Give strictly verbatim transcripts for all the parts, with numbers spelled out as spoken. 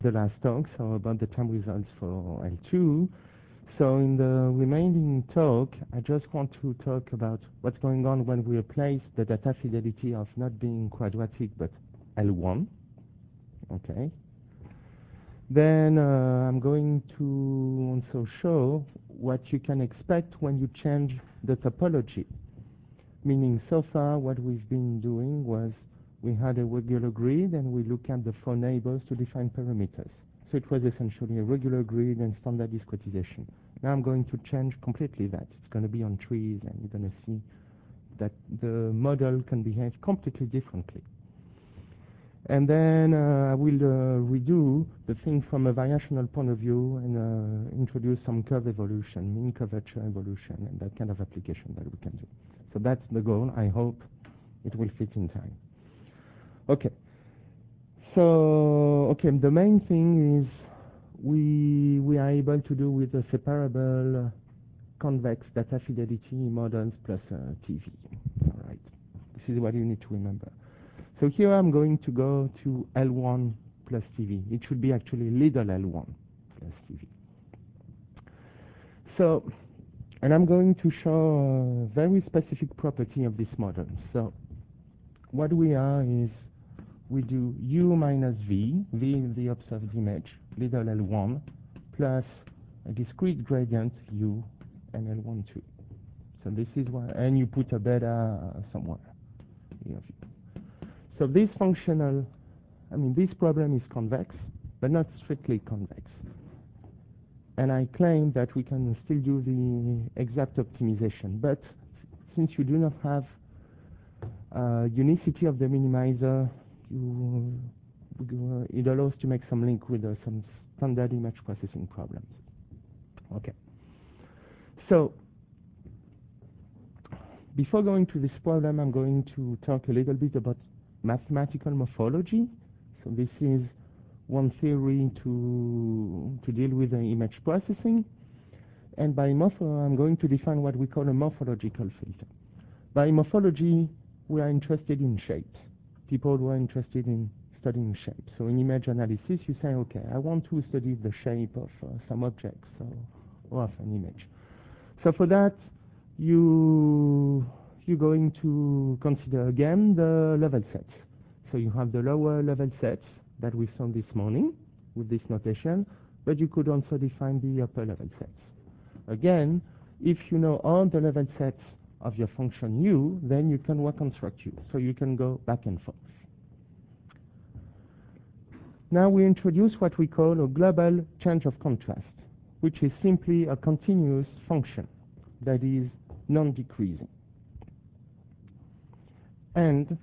the last talk, so about the time results for L two. So in the remaining talk, I just want to talk about what's going on when we replace the data fidelity of not being quadratic but L one. Okay. Then uh, I'm going to also show what you can expect when you change the topology. Meaning so far what we've been doing was we had a regular grid and we look at the four neighbors to define parameters. So it was essentially a regular grid and standard discretization. Now I'm going to change completely that. It's going to be on trees, and you're going to see that the model can behave completely differently. And then uh, I will uh, redo the thing from a variational point of view and uh, introduce some curve evolution, mean curvature evolution, and that kind of application that we can do. So that's the goal. I hope it will fit in time. Okay. So, okay, the main thing is we we are able to do with a separable uh, convex data fidelity models plus uh, T V. All right. This is what you need to remember. So here I'm going to go to L one plus T V. It should be actually little L one plus T V. So, and I'm going to show a very specific property of this model. So what we are is we do U minus V, V is the observed image, little L one, plus a discrete gradient U and L one too. So this is why, and you put a beta somewhere. So this functional, I mean, this problem is convex, but not strictly convex. And I claim that we can still do the exact optimization. But since you do not have uh, unicity of the minimizer, you, uh, it allows to make some link with uh, some standard image processing problems. Okay. So before going to this problem, I'm going to talk a little bit about mathematical morphology. So this is one theory to to deal with the image processing. And by morpho, I'm going to define what we call a morphological filter. By morphology, we are interested in shapes. People who are interested in studying shapes. So in image analysis, you say, okay, I want to study the shape of uh, some objects or, or of an image. So for that, you, you're going to consider again the level sets. So you have the lower level sets that we saw this morning with this notation, but you could also define the upper level sets. Again, if you know all the level sets of your function u, then you can reconstruct u. So you can go back and forth. Now we introduce what we call a global change of contrast, which is simply a continuous function that is non-decreasing. And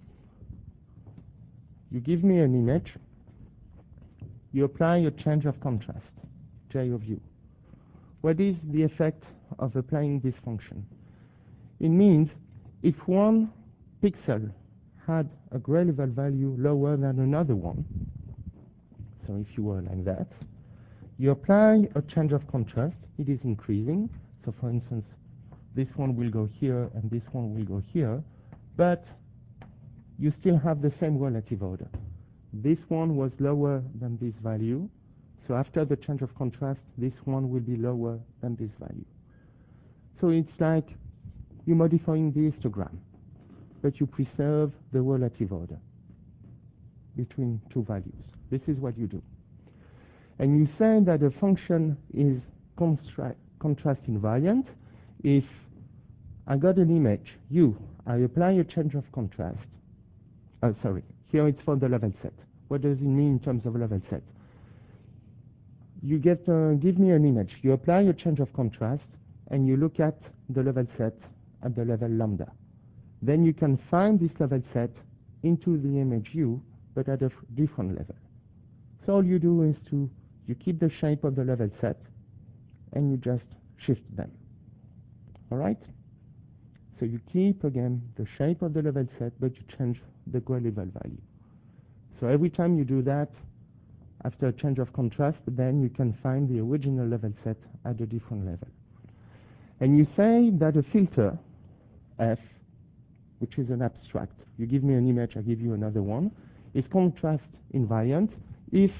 you give me an image, you apply a change of contrast, J of u. What is the effect of applying this function? It means if one pixel had a gray level value lower than another one, so if you were like that, you apply a change of contrast, it is increasing. So for instance, this one will go here and this one will go here, but you still have the same relative order. This one was lower than this value, so after the change of contrast, this one will be lower than this value. So it's like you're modifying the histogram, but you preserve the relative order between two values. This is what you do. And you say that a function is contrast invariant if I got an image, u, I apply a change of contrast. Oh, sorry, here it's for the level set. What does it mean in terms of level set? You get, uh, give me an image, you apply a change of contrast, and you look at the level set at the level lambda. Then you can find this level set into the image u, but at a different level. So all you do is to, you keep the shape of the level set, and you just shift them. All right? So you keep, again, the shape of the level set, but you change the gray level value. So every time you do that, after a change of contrast, then you can find the original level set at a different level. And you say that a filter, F, which is an abstract, you give me an image, I give you another one, is contrast invariant if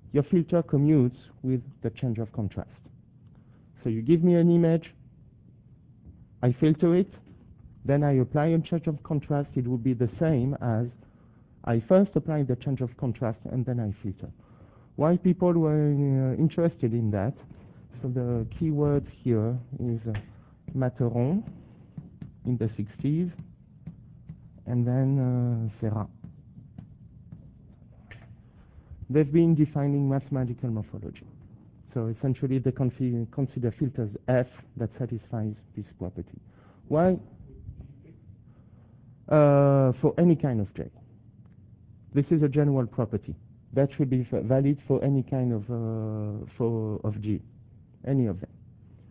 your filter commutes with the change of contrast. So you give me an image, I filter it, then I apply a change of contrast. It would be the same as I first apply the change of contrast and then I filter. Why people were uh, interested in that? So the keyword here is uh, Materon in the sixties, and then uh, Serra. They've been defining mathematical morphology. So essentially they consider filters F that satisfies this property. Why? Uh, for any kind of J. This is a general property. That should be valid for any kind of, uh, for, of G, any of them.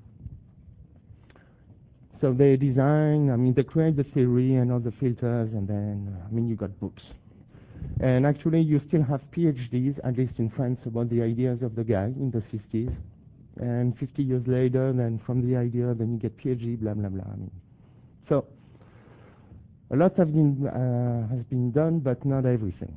So they design, I mean, they create the theory and all the filters, and then, I mean, you got books. And actually, you still have PhDs, at least in France, about the ideas of the guy in the sixties. And fifty years later, then from the idea, then you get PhD, blah, blah, blah. I mean, so a lot have been, uh, has been done, but not everything.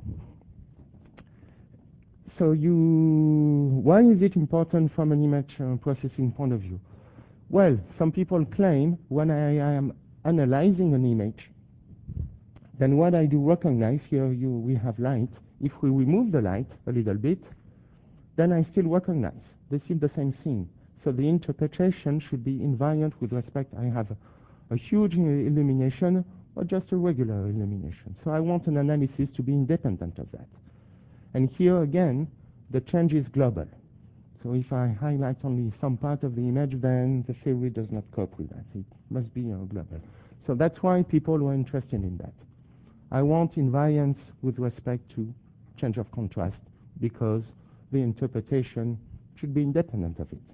So you, why is it important from an image uh, processing point of view? Well, some people claim when I am analyzing an image, then what I do recognize, here you, we have light. If we remove the light a little bit, then I still recognize. This is the same thing. So the interpretation should be invariant with respect. I have a, a huge illumination or just a regular illumination. So I want an analysis to be independent of that. And here again, the change is global. So if I highlight only some part of the image, then the theory does not cope with that. It must be uh, global. So that's why people were interested in that. I want invariance with respect to change of contrast because the interpretation should be independent of it.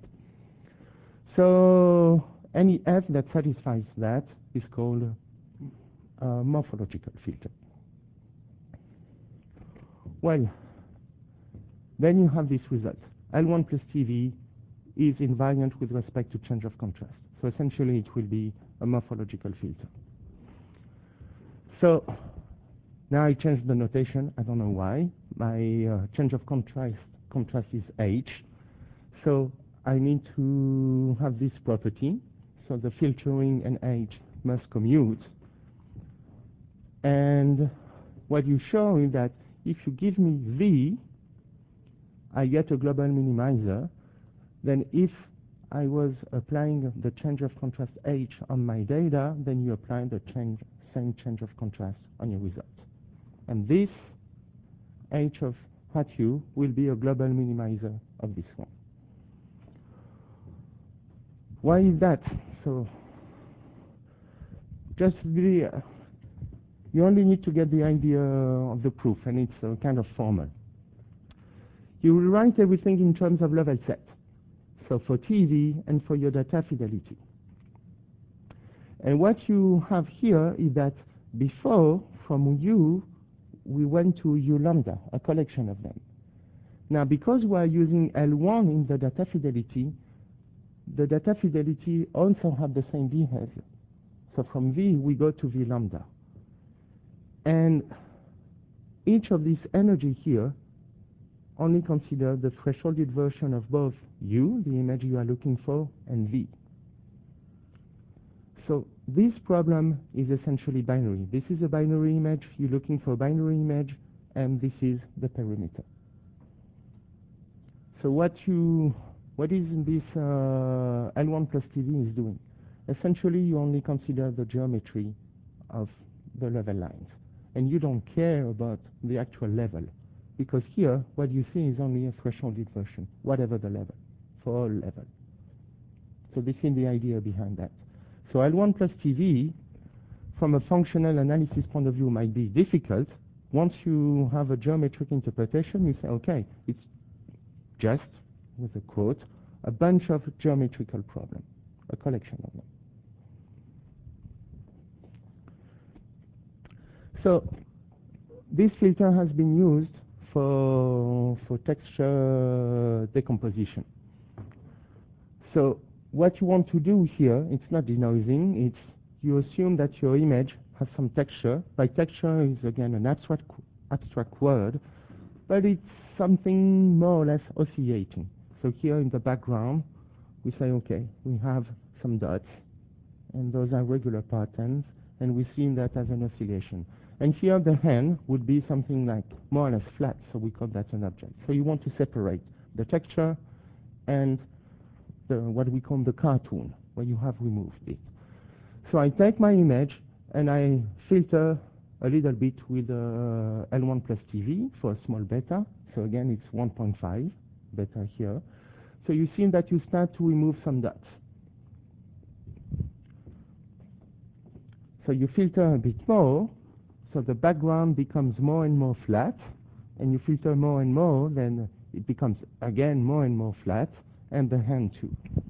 So any F that satisfies that is called a morphological filter. Well, then you have this result. L one plus T V is invariant with respect to change of contrast. So essentially it will be a morphological filter. So now I changed the notation. I don't know why. My uh, change of contrast contrast is H. So I need to have this property. So the filtering and H must commute. And what you show is that if you give me V, I get a global minimizer. Then if I was applying the change of contrast H on my data, then you apply the change, same change of contrast on your result. And this H of hat U will be a global minimizer of this one. Why is that? So just really, uh, you only need to get the idea of the proof, and it's uh, kind of formal. You will write everything in terms of level set. So for T V and for your data fidelity. And what you have here is that before, from U, we went to U lambda, a collection of them. Now, because we are using L one in the data fidelity, the data fidelity also have the same behavior. So from V, we go to V lambda. And each of these energy here only consider the thresholded version of both U, the image you are looking for, and V. So this problem is essentially binary. This is a binary image. You're looking for a binary image, and this is the perimeter. So what you, what is this uh, L one plus T V is doing? Essentially, you only consider the geometry of the level lines, and you don't care about the actual level, because here what you see is only a thresholded version, whatever the level, for all levels. So this is the idea behind that. So L one plus T V, from a functional analysis point of view, might be difficult. Once you have a geometric interpretation, you say, okay, it's just, with a quote, a bunch of geometrical problems, a collection of them. So this filter has been used for, for texture decomposition. So what you want to do here, it's not denoising, it's you assume that your image has some texture. By texture is again an abstract, abstract word, but it's something more or less oscillating. So here in the background, we say, okay, we have some dots, and those are regular patterns, and we see that as an oscillation. And here the hand would be something like more or less flat, so we call that an object. So you want to separate the texture and the, what we call the cartoon, where you have removed it. So I take my image and I filter a little bit with uh, L one plus T V for a small beta. So again, it's one point five beta here. So you see that you start to remove some dots. So you filter a bit more, so the background becomes more and more flat, and you filter more and more, then it becomes again more and more flat, and the hand too.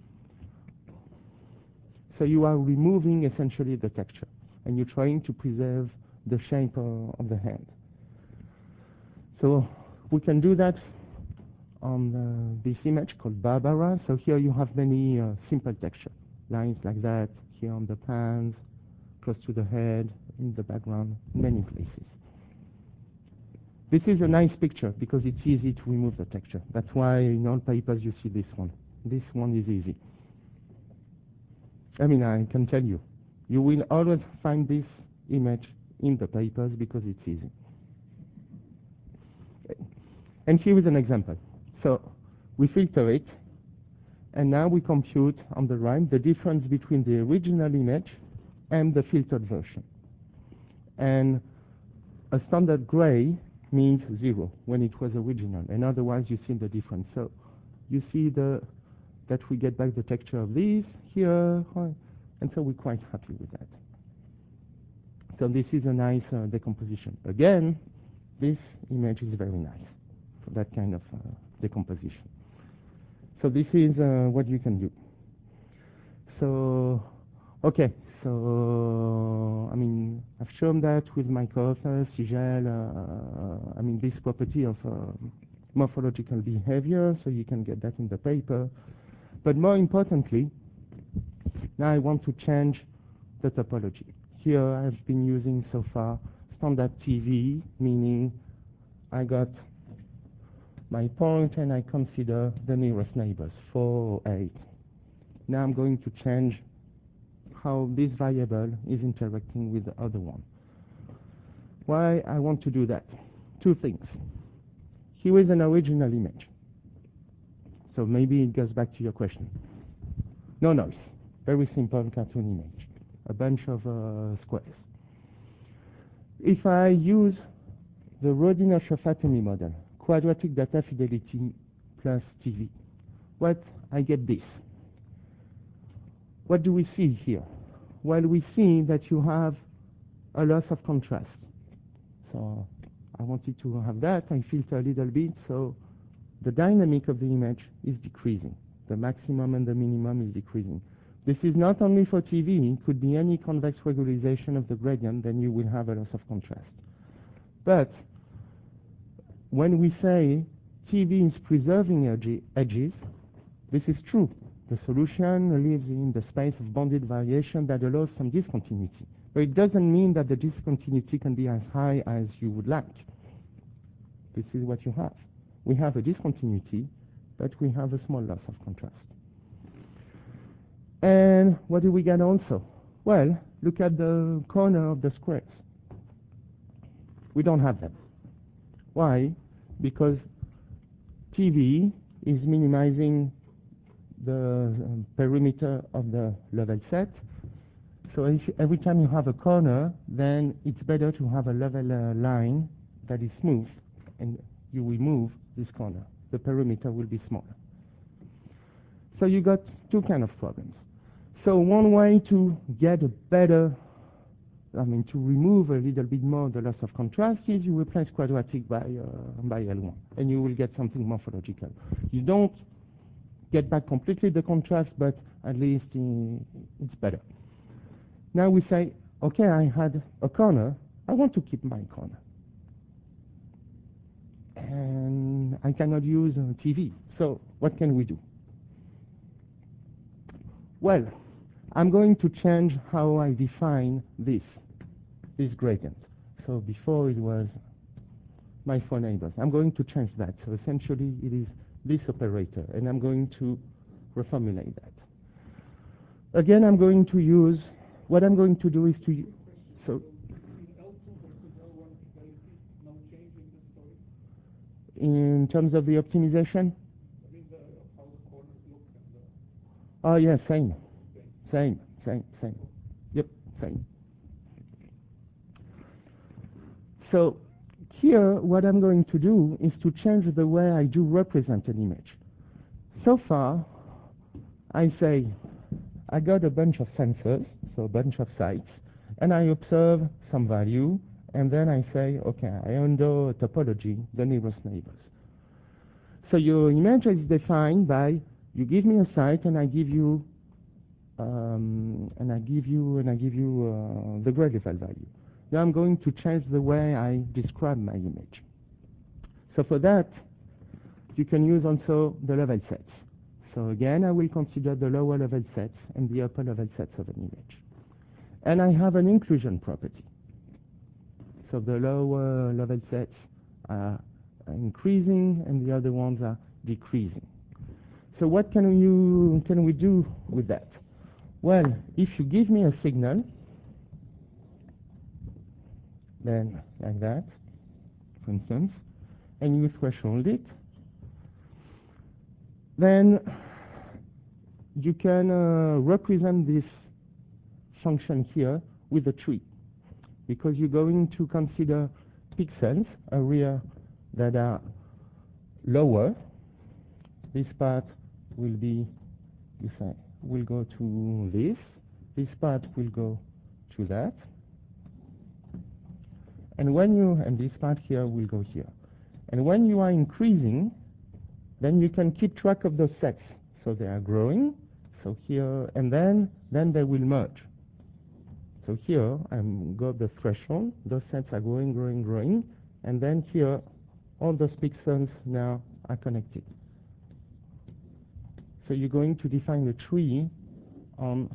So you are removing essentially the texture, and you're trying to preserve the shape uh, of the hand. So we can do that on uh, this image called Barbara. So here you have many uh, simple texture, lines like that, here on the pants, close to the head, in the background, in many places. This is a nice picture because it's easy to remove the texture. That's why in all papers you see this one. This one is easy. I mean, I can tell you, you will always find this image in the papers because it's easy. And here is an example. So we filter it, and now we compute on the right the difference between the original image and the filtered version. And a standard gray means zero when it was original, and otherwise you see the difference. So you see the that we get back the texture of these here, and so we're quite happy with that. So this is a nice uh, decomposition. Again, this image is very nice for that kind of uh, decomposition. So this is uh, what you can do. So, okay, so, I mean, I've shown that with my co-author, Sigel, uh, I mean, this property of uh, morphological behavior, so you can get that in the paper. But more importantly, now I want to change the topology. Here I've been using so far standard T V, meaning I got my point and I consider the nearest neighbors, four or eight. Now I'm going to change how this variable is interacting with the other one. Why I want to do that? Two things. Here is an original image. So maybe it goes back to your question. No noise. Very simple cartoon image. A bunch of uh, squares. If I use the Rodino-Shafferton model, quadratic data fidelity plus T V, what I get this. What do we see here? Well, we see that you have a loss of contrast. So I wanted to have that. I filter a little bit, so the dynamic of the image is decreasing. The maximum and the minimum is decreasing. This is not only for T V. It could be any convex regularization of the gradient, then you will have a loss of contrast. But when we say T V is preserving edges, this is true. The solution lives in the space of bounded variation that allows some discontinuity. But it doesn't mean that the discontinuity can be as high as you would like. This is what you have. We have a discontinuity, but we have a small loss of contrast. And what do we get also? Well, look at the corner of the squares. We don't have them. Why? Because T V is minimizing the um, perimeter of the level set. So if every time you have a corner, then it's better to have a level uh, line that is smooth, and you remove this corner. The perimeter will be smaller. So you got two kind of problems. So one way to get a better, I mean, to remove a little bit more the loss of contrast is you replace quadratic by, uh, by L one, and you will get something morphological. You don't get back completely the contrast, but at least uh, it's better. Now we say, okay, I had a corner. I want to keep my corner. And I cannot use uh, T V. So what can we do? Well, I'm going to change how I define this, this gradient. So before it was my four neighbors. I'm going to change that. So essentially, it is this operator, and I'm going to reformulate that. Again, I'm going to use, what I'm going to do is to, so in terms of the optimization? I mean, the, how the corners look and the Oh, yeah, same. Same, same, same. Yep, same. So here, what I'm going to do is to change the way I do represent an image. So far, I say, I got a bunch of sensors, so a bunch of sites, and I observe some value, and then I say, okay, I under topology the nearest neighbors. So your image is defined by, you give me a site, and I give you, um, and I give you, and I give you uh, the grade level value. Now I'm going to change the way I describe my image. So for that, you can use also the level sets. So again, I will consider the lower level sets and the upper level sets of an image. And I have an inclusion property. So the lower level sets are increasing and the other ones are decreasing. So what can you can we do with that? Well, if you give me a signal, then like that, for instance, and you threshold it, then you can uh, represent this function here with a tree, because you're going to consider pixels, area that are lower. This part will be, you say, will go to this. This part will go to that. And when you, and this part here will go here. And when you are increasing, then you can keep track of those sets. So they are growing, so here, and then, then they will merge. So here, I'm got the threshold, those sets are growing, growing, growing, and then here, all those pixels now are connected. So you're going to define a tree on,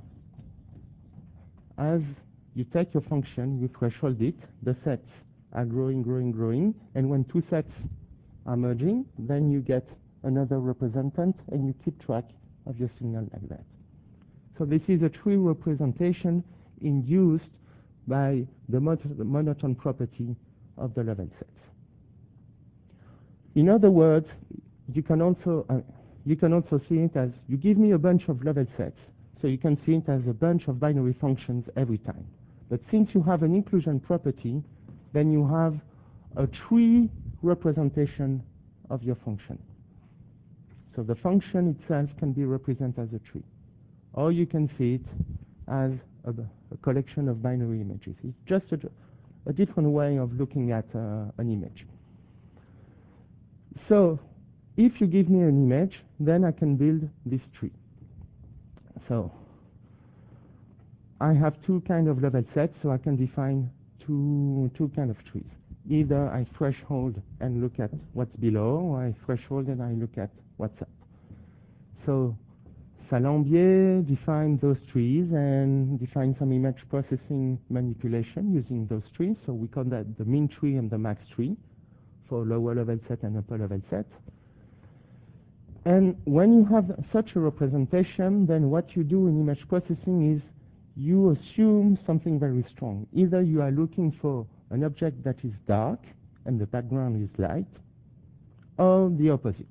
as you take your function, you threshold it, the sets are growing, growing, growing, and when two sets are merging, then you get another representant, and you keep track of your signal like that. So this is a tree representation induced by the monotone property of the level sets. In other words, you can also uh, you can also see it as, you give me a bunch of level sets, so you can see it as a bunch of binary functions every time. But since you have an inclusion property, then you have a tree representation of your function. So the function itself can be represented as a tree. Or you can see it as a, a collection of binary images. It's just a, a different way of looking at uh, an image. So if you give me an image, then I can build this tree. So I have two kind of level sets, so I can define two, two kind of trees. Either I threshold and look at what's below, or I threshold and I look at what's up. So Salambier defined those trees and defined some image processing manipulation using those trees. So we call that the min tree and the max tree for lower level set and upper level set. And when you have such a representation, then what you do in image processing is you assume something very strong. Either you are looking for an object that is dark and the background is light, or the opposite.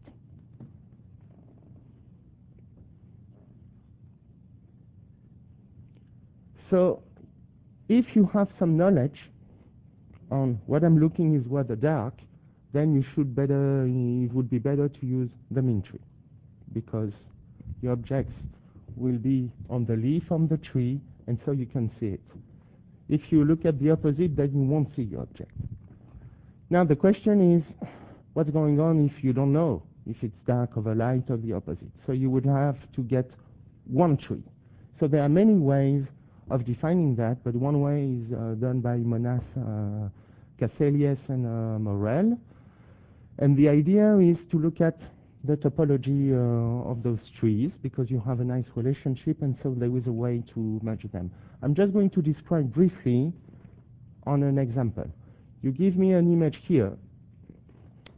So if you have some knowledge on what I'm looking is what the dark, then you should better, it would be better to use the min tree, because your objects will be on the leaf on the tree, and so you can see it. If you look at the opposite, then you won't see your object. Now the question is, what's going on if you don't know if it's dark or light or the opposite? So you would have to get one tree. So there are many ways of defining that, but one way is uh, done by Monas, uh, Caselius, and uh, Morel. And the idea is to look at the topology uh, of those trees, because you have a nice relationship, and so there is a way to merge them. I'm just going to describe briefly on an example. You give me an image here,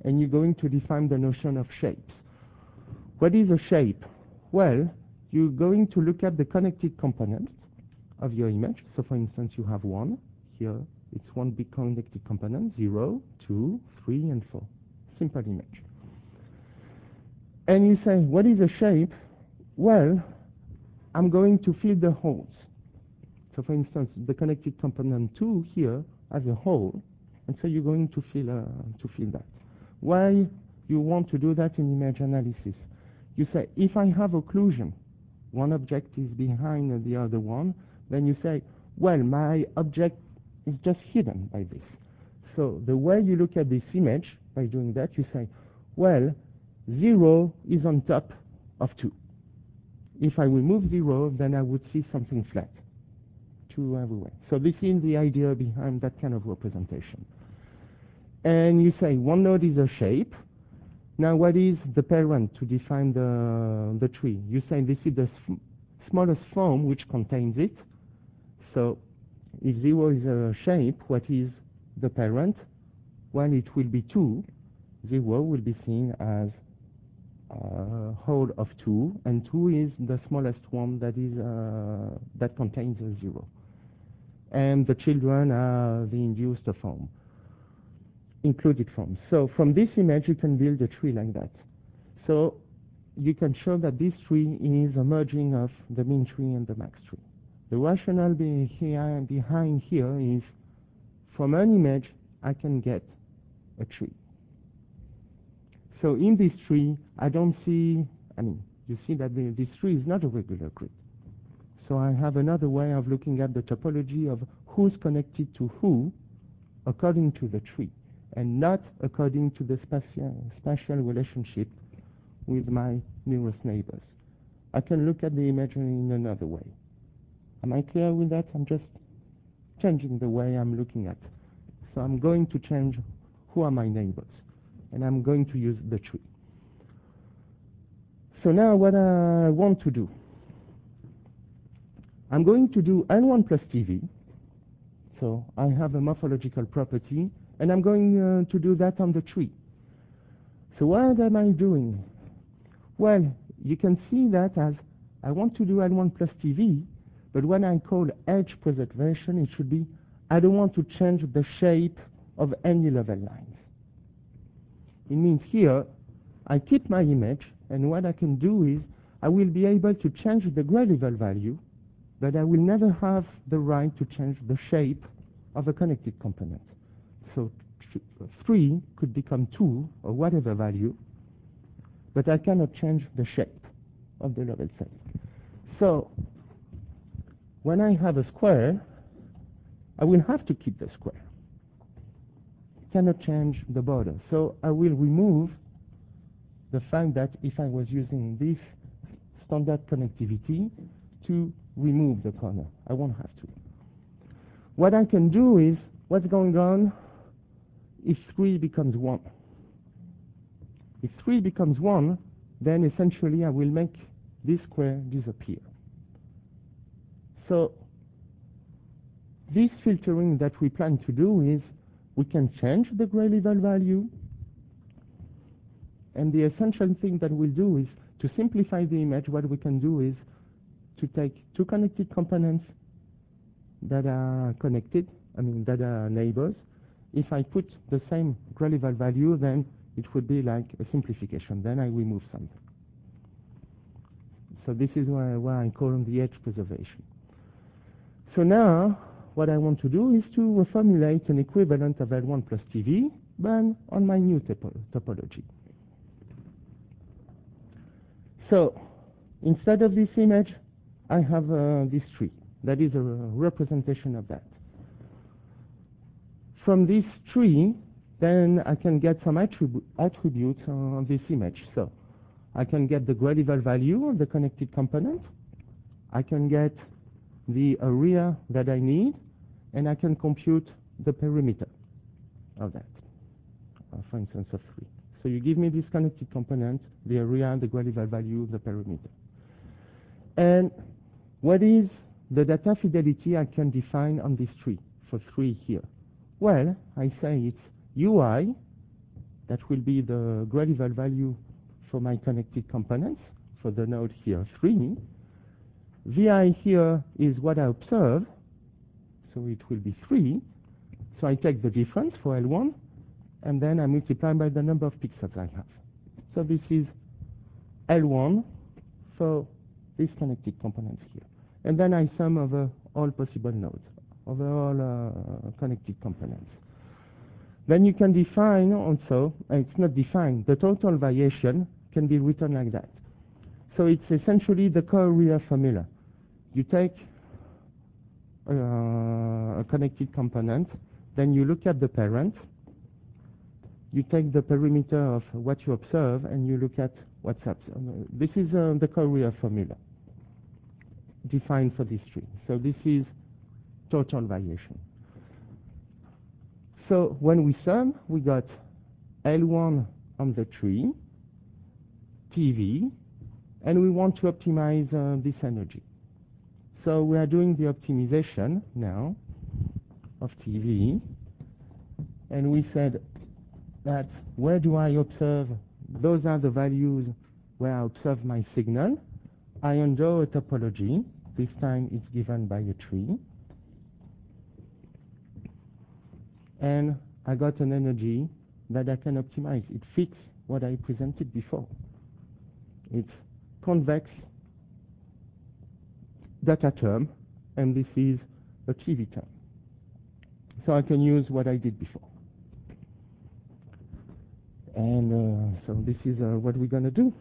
and you're going to define the notion of shapes. What is a shape? Well, you're going to look at the connected components of your image. So for instance, you have one. Here, it's one big connected component, zero, two, three, and four. Simple image. And you say, what is a shape? Well, I'm going to fill the holes. So for instance, the connected component two here has a hole, and so you're going to fill, uh, to fill that. Why you want to do that in image analysis? You say, if I have occlusion, one object is behind the other one, then you say, well, my object is just hidden by this. So the way you look at this image, by doing that, you say, well, zero is on top of two. If I remove zero, then I would see something flat, two everywhere. So this is the idea behind that kind of representation. And you say one node is a shape. Now what is the parent to define the, the tree? You say this is the sm smallest form which contains it. So if zero is a shape, what is the parent? Well, it will be two. Zero will be seen as a whole of two, and two is the smallest one that is uh, that contains a zero. And the children are the induced form, included form. So from this image, you can build a tree like that. So you can show that this tree is a merging of the min tree and the max tree. The rationale be here, behind here is, from an image, I can get a tree. So in this tree, I don't see, I mean, you see that the, this tree is not a regular grid. So I have another way of looking at the topology of who's connected to who according to the tree, and not according to the spatial, spatial relationship with my nearest neighbors. I can look at the image in another way. Am I clear with that? I'm just changing the way I'm looking at. So I'm going to change who are my neighbors, and I'm going to use the tree. So now what I want to do, I'm going to do L one plus T V. So I have a morphological property, and I'm going uh, to do that on the tree. So what am I doing? Well, you can see that as I want to do L one plus T V, but when I call edge preservation, it should be, I don't want to change the shape of any level lines. It means here, I keep my image, and what I can do is, I will be able to change the gray level value, but I will never have the right to change the shape of a connected component. So three could become two, or whatever value, but I cannot change the shape of the level set. So when I have a square, I will have to keep the square. I cannot change the border. So I will remove the fact that if I was using this standard connectivity to remove the corner, I won't have to. What I can do is, what's going on if three becomes one? If three becomes one, then essentially I will make this square disappear. So this filtering that we plan to do is, we can change the gray level value, and the essential thing that we'll do is, to simplify the image, what we can do is to take two connected components that are connected, I mean that are neighbors. If I put the same gray level value, then it would be like a simplification. Then I remove something. So this is why, why I call them the edge preservation. So now, what I want to do is to formulate an equivalent of L one plus T V, but on my new topo topology. So instead of this image, I have uh, this tree. That is a representation of that. From this tree, then I can get some attribu attributes on this image. So I can get the gray level value of the connected component. I can get the area that I need, and I can compute the perimeter of that, uh, for instance, of three. So you give me this connected component, the area, the gray level value, the perimeter. And what is the data fidelity I can define on this tree for three here? Well, I say it's U I, that will be the Gradival value for my connected components, for the node here, three. Vi here is what I observe, so it will be three. So I take the difference for L one, and then I multiply by the number of pixels I have. So this is L one for these connected components here. And then I sum over all possible nodes, over all uh, connected components. Then you can define also, uh, it's not defined, the total variation can be written like that. So it's essentially the Korea formula. You take uh, a connected component, then you look at the parent, you take the perimeter of what you observe, and you look at what's up. So, uh, this is uh, the Korea formula defined for this tree. So this is total variation. So when we sum, we got L one on the tree, T V, and we want to optimize uh, this energy. So we are doing the optimization now of T V, and we said that where do I observe? Those are the values where I observe my signal. I endraw a topology. This time it's given by a tree. And I got an energy that I can optimize. It fits what I presented before. It's convex data term, and this is a T V term. So I can use what I did before. And uh, so this is uh, what we're going to do.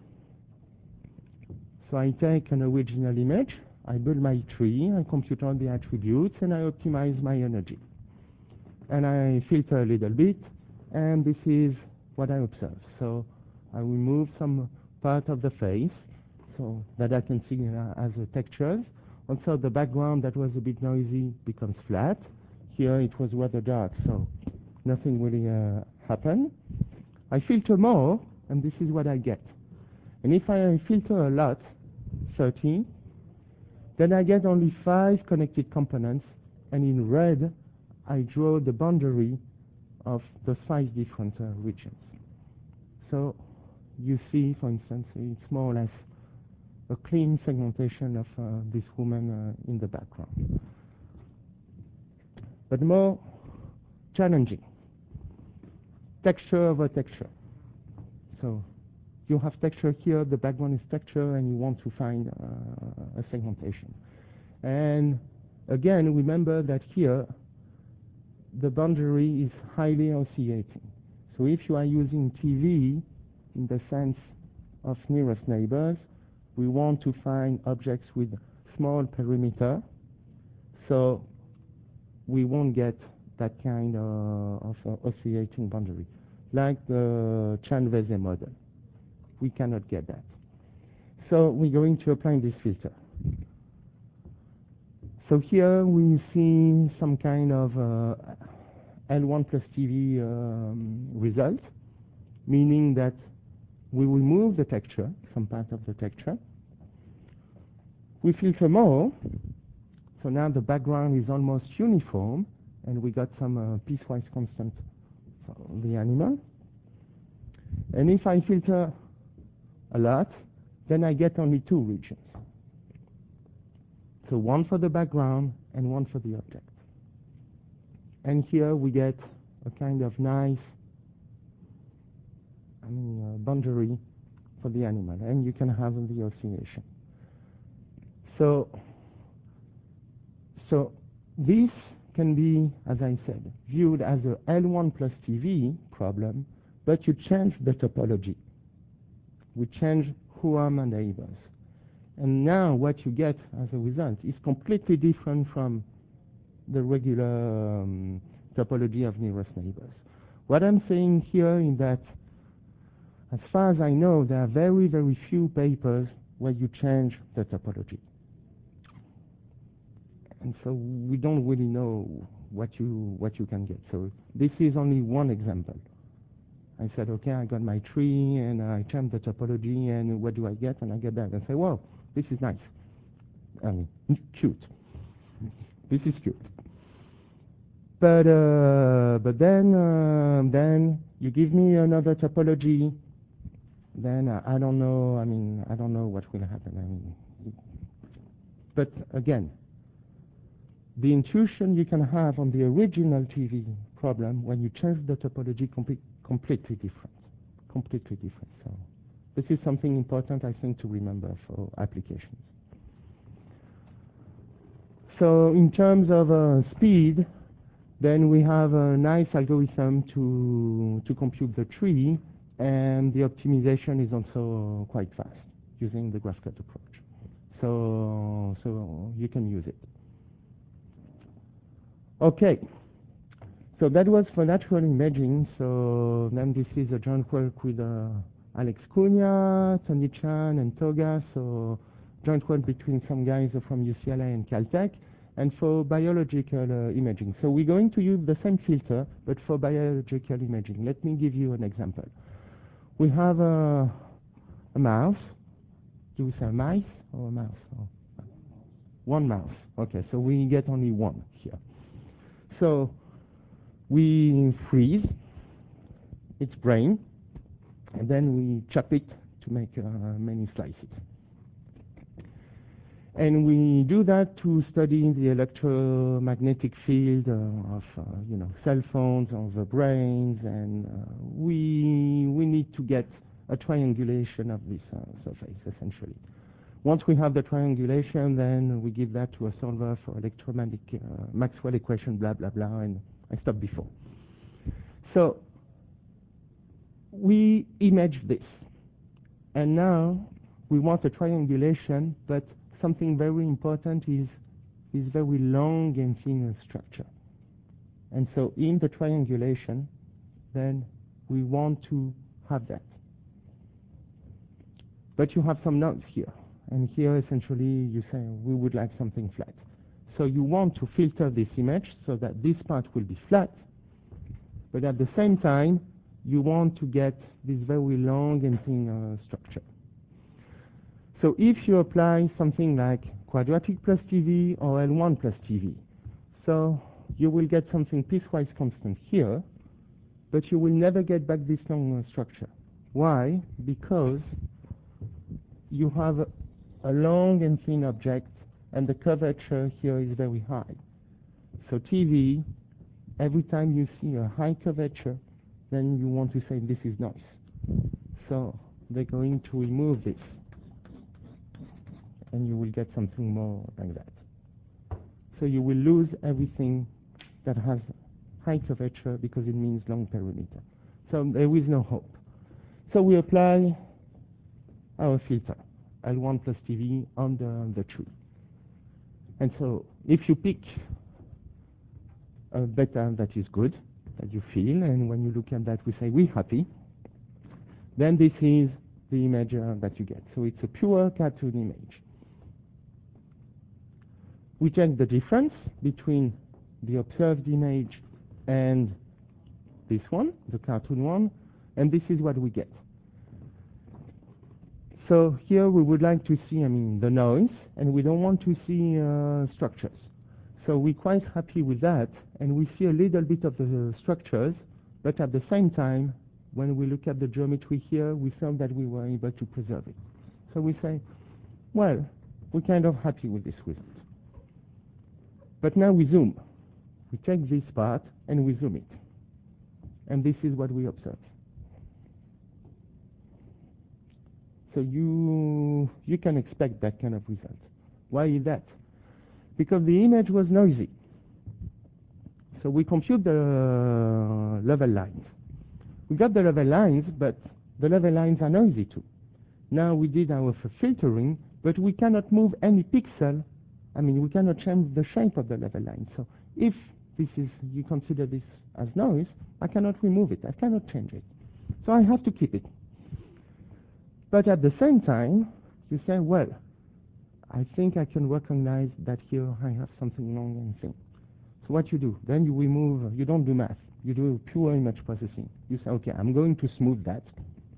So I take an original image, I build my tree, I compute all the attributes, and I optimize my energy. And I filter a little bit, and this is what I observe. So I remove some part of the face so that I can see uh, as a textures. Also the background that was a bit noisy becomes flat. Here it was rather dark, so nothing really uh, happened. I filter more, and this is what I get. And if I filter a lot, thirty, then I get only five connected components, and in red I draw the boundary of the five different uh, regions. So you see, for instance, it's more or less a clean segmentation of uh, this woman uh, in the background. But more challenging, texture over texture. So you have texture here, the background is texture, and you want to find uh, a segmentation. And again, remember that here the boundary is highly oscillating. So if you are using T V in the sense of nearest neighbors, we want to find objects with small perimeter, so we won't get that kind of, of uh, oscillating boundary, like the Chan-Veze model. We cannot get that. So we're going to apply this filter. So here we see some kind of uh, L one plus T V um, result, meaning that we remove the texture, some part of the texture. We filter more, so now the background is almost uniform, and we got some uh, piecewise constant for the animal. And if I filter a lot, then I get only two regions. So one for the background and one for the object. And here we get a kind of nice I mean, uh, boundary for the animal, and you can have the oscillation. So, so this can be, as I said, viewed as a L one plus T V problem, but you change the topology. We change who are my neighbors. And now what you get as a result is completely different from the regular um, topology of nearest neighbors. What I'm saying here is that, as far as I know, there are very, very few papers where you change the topology. And so we don't really know what you, what you can get. So this is only one example. I said, okay, I got my tree, and I changed the topology, and what do I get? And I get that. And say, well, this is nice. I mean, cute. This is cute. But uh, but then uh, then You give me another topology, then I, I don't know, I mean, I don't know what will happen. I mean, but again, the intuition you can have on the original T V problem when you change the topology complete, completely different, completely different. So this is something important, I think, to remember for applications. So in terms of uh, speed, then we have a nice algorithm to, to compute the tree, and the optimization is also quite fast using the GraphCut approach. So, so you can use it. Okay, so that was for natural imaging. So then this is a joint work with uh, Alex Cunha, Tony Chan, and Toga. So joint work between some guys from U C L A and Caltech. And for biological uh, imaging. So we're going to use the same filter, but for biological imaging. Let me give you an example. We have a, a mouse. Do we say a mice or a mouse? Oh. One mouse. Okay, so we get only one here. So we freeze its brain, and then we chop it to make uh, many slices. And we do that to study the electromagnetic field uh, of, uh, you know, cell phones, of the brains, and uh, we we need to get a triangulation of this uh, surface, essentially. Once we have the triangulation, then we give that to a solver for electromagnetic uh, Maxwell equation, blah blah blah, and I stopped before. So we image this, and now we want a triangulation, but something very important is is very long and thin structure. And so in the triangulation, then we want to have that. But you have some nodes here. And here essentially you say we would like something flat. So you want to filter this image so that this part will be flat, but at the same time you want to get this very long and thin uh, structure. So if you apply something like quadratic plus T V or L one plus T V, so you will get something piecewise constant here, but you will never get back this long uh, structure. Why? Because you have a, a long and thin object, and the curvature here is very high. So T V, every time you see a high curvature, then you want to say this is noise. So they're going to remove this, and you will get something more like that. So you will lose everything that has high curvature because it means long perimeter. So there is no hope. So we apply our filter, L one plus T V, on the, on the tree. And so if you pick a beta that is good, that you feel, and when you look at that we say we're happy, then this is the image uh, that you get. So it's a pure cartoon image. We check the difference between the observed image and this one, the cartoon one, and this is what we get. So here we would like to see, I mean, the noise, and we don't want to see uh, structures. So we're quite happy with that, and we see a little bit of the structures, but at the same time, when we look at the geometry here, we found that we were able to preserve it. So we say, well, we're kind of happy with this result. But now we zoom. We take this part and we zoom it. And this is what we observe. So you, you can expect that kind of result. Why is that? Because the image was noisy. So we compute the level lines. We got the level lines, but the level lines are noisy too. Now we did our filtering, but we cannot move any pixel. I mean, we cannot change the shape of the level line. So if this is, you consider this as noise, I cannot remove it. I cannot change it. So I have to keep it. But at the same time, you say, well, I think I can recognize that here I have something long and thin. So what you do? Then you remove, you don't do math. You do pure image processing. You say, okay, I'm going to smooth that.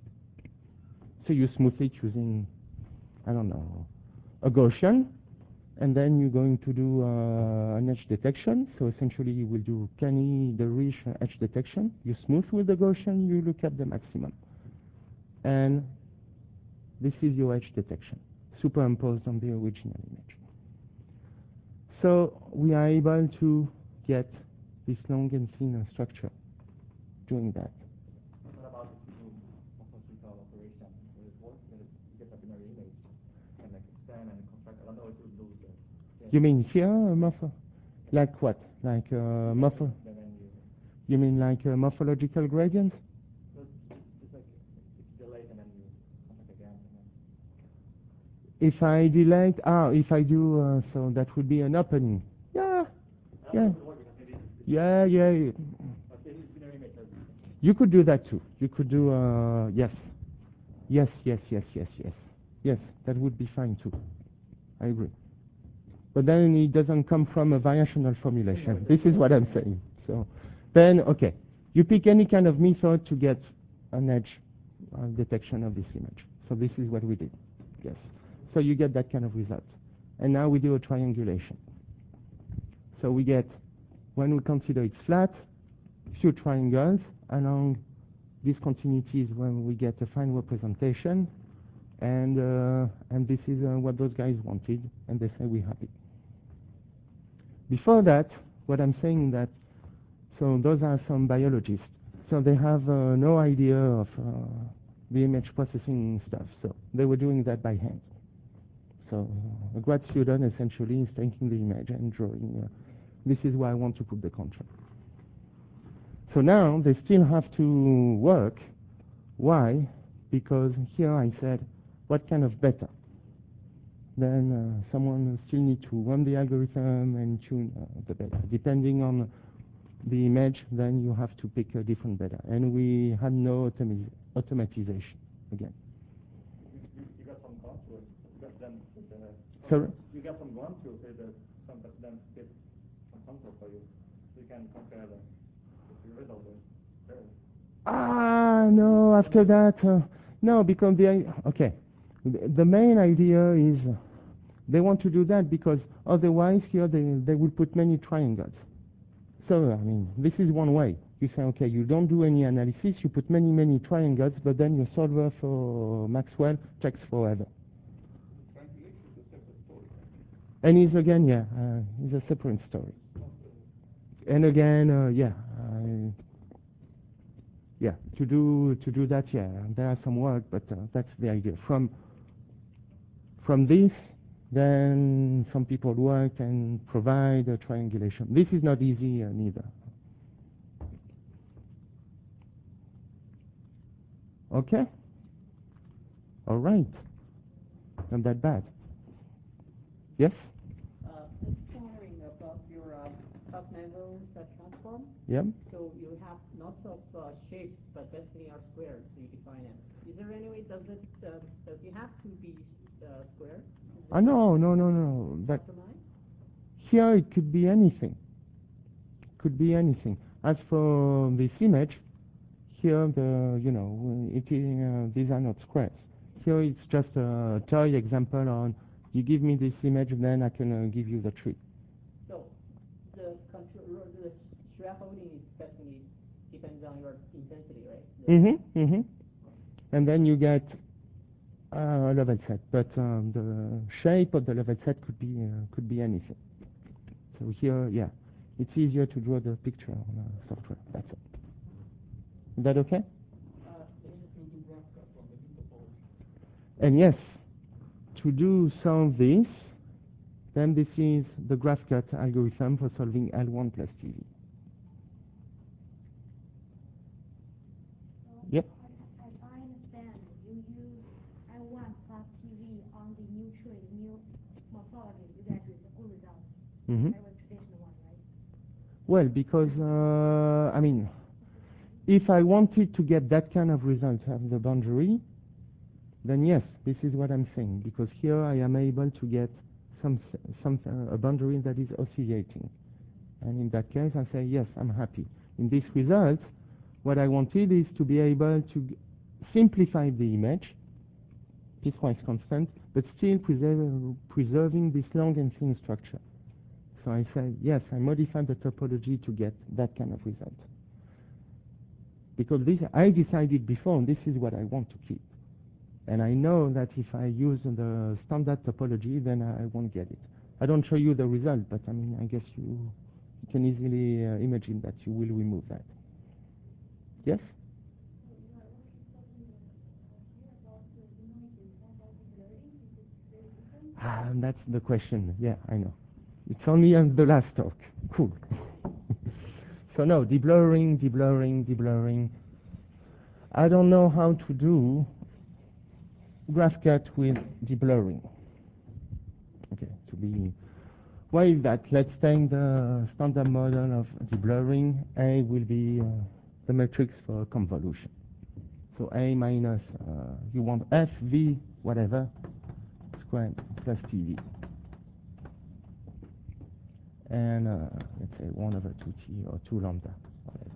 So you smooth it using, I don't know, a Gaussian. and then you're going to do uh, an edge detection. So essentially you will do Canny, the Risch edge detection. You smooth with the Gaussian, you look at the maximum. And this is your edge detection, superimposed on the original image. So we are able to get this long and thin structure doing that. What about if you do morphological operation? Will it work? Will it get a binary image and like extend and contract? I don't know if you lose the. You mean here, uh, morpho? Like what? Like uh, morpho? You mean like uh, morphological gradients? So it's like it's delayed and then you contract again. And then If I delay, ah, if I do, uh, so that would be an opening. Yeah, yeah, yeah, yeah. You could do that too. You could do, uh, yes, yes, yes, yes, yes, yes, yes. That would be fine too. I agree. But then it doesn't come from a variational formulation. This is what I'm saying. So then, okay, you pick any kind of method to get an edge uh, detection of this image. So this is what we did. Yes. So you get that kind of result. And now we do a triangulation. So we get, when we consider it's flat, few triangles along these continuities when we get a fine representation, and uh, and this is uh, what those guys wanted, and they say we're happy. Before that, what I'm saying that, so those are some biologists, so they have uh, no idea of uh, the image processing stuff, so they were doing that by hand. So uh, a grad student essentially is taking the image and drawing. Uh, this is where I want to put the control. So now they still have to work. Why? Because here I said, what kind of beta? Then uh, someone still need to run the algorithm and tune uh, the beta. Depending on the image, then you have to pick a different beta. And we had no automi automatization again. You, you got some contours. You got them with the. Sorry? You got some contours with the some that then fit some contour for you, so you can compare them. The result is Ah, no, after that, uh, no, because the, okay, the, the main idea is uh, they want to do that because otherwise here they, they will put many triangles. So, I mean, this is one way. You say, okay, you don't do any analysis, you put many, many triangles, but then your solver for Maxwell takes forever. Triangulation is a separate story. And it's again, yeah, uh, it's a separate story. And again, uh, yeah, I, yeah, to do to do that, yeah, there are some work, but uh, that's the idea. From from this, then some people work and provide a triangulation. This is not easy uh, neither. Okay. All right. Not that bad. Yes. Uh, I'm just wondering about your uh, top-level transform. Yeah. So you have lots of uh, shapes, but basically are squares. So you define it. Is there any way does it uh, does it have to be uh, square? Ah, uh, no, no, no, no. That here it could be anything. Could be anything. As for this image, here the you know it is, uh, these are not squares. Here it's just a toy example on you give me this image, then I can uh, give you the tree. So the control, the scaffolding is basically depends on your intensity, right? Mm-hmm. Mm-hmm. And then you get uh, a level set, but um, the shape of the level set could be uh, could be anything. So here, yeah, it's easier to draw the picture on uh, software. That's it. Is that okay? Uh, And yes, to do some of this, then this is the GraphCut algorithm for solving L one plus T V. Yep. As I understand, you use L one plus T V on the new tree, new morphology, you get the good result. Mm-hmm. That was traditional one, right? Well, because, uh, I mean, if I wanted to get that kind of result of the boundary, then yes, this is what I'm saying, because here I am able to get some, some uh, a boundary that is oscillating. And in that case, I say, yes, I'm happy. In this result, what I wanted is to be able to simplify the image piecewise constant, but still preserve, preserving this long and thin structure. So I say, yes, I modify the topology to get that kind of result. Because this, I decided before, this is what I want to keep. And I know that if I use the standard topology, then I won't get it. I don't show you the result, but I mean, I guess you, you can easily uh, imagine that you will remove that. Yes? Ah, and that's the question. Yeah, I know. It's only on the last talk. Cool. So no, deblurring, deblurring, deblurring. I don't know how to do GraphCut with deblurring. Okay, to be... Why is that? Let's take the standard model of deblurring. A will be uh, the matrix for convolution. So A minus, uh, you want F, V, whatever, squared plus T V. And uh, let's say one over two T or two lambda, whatever.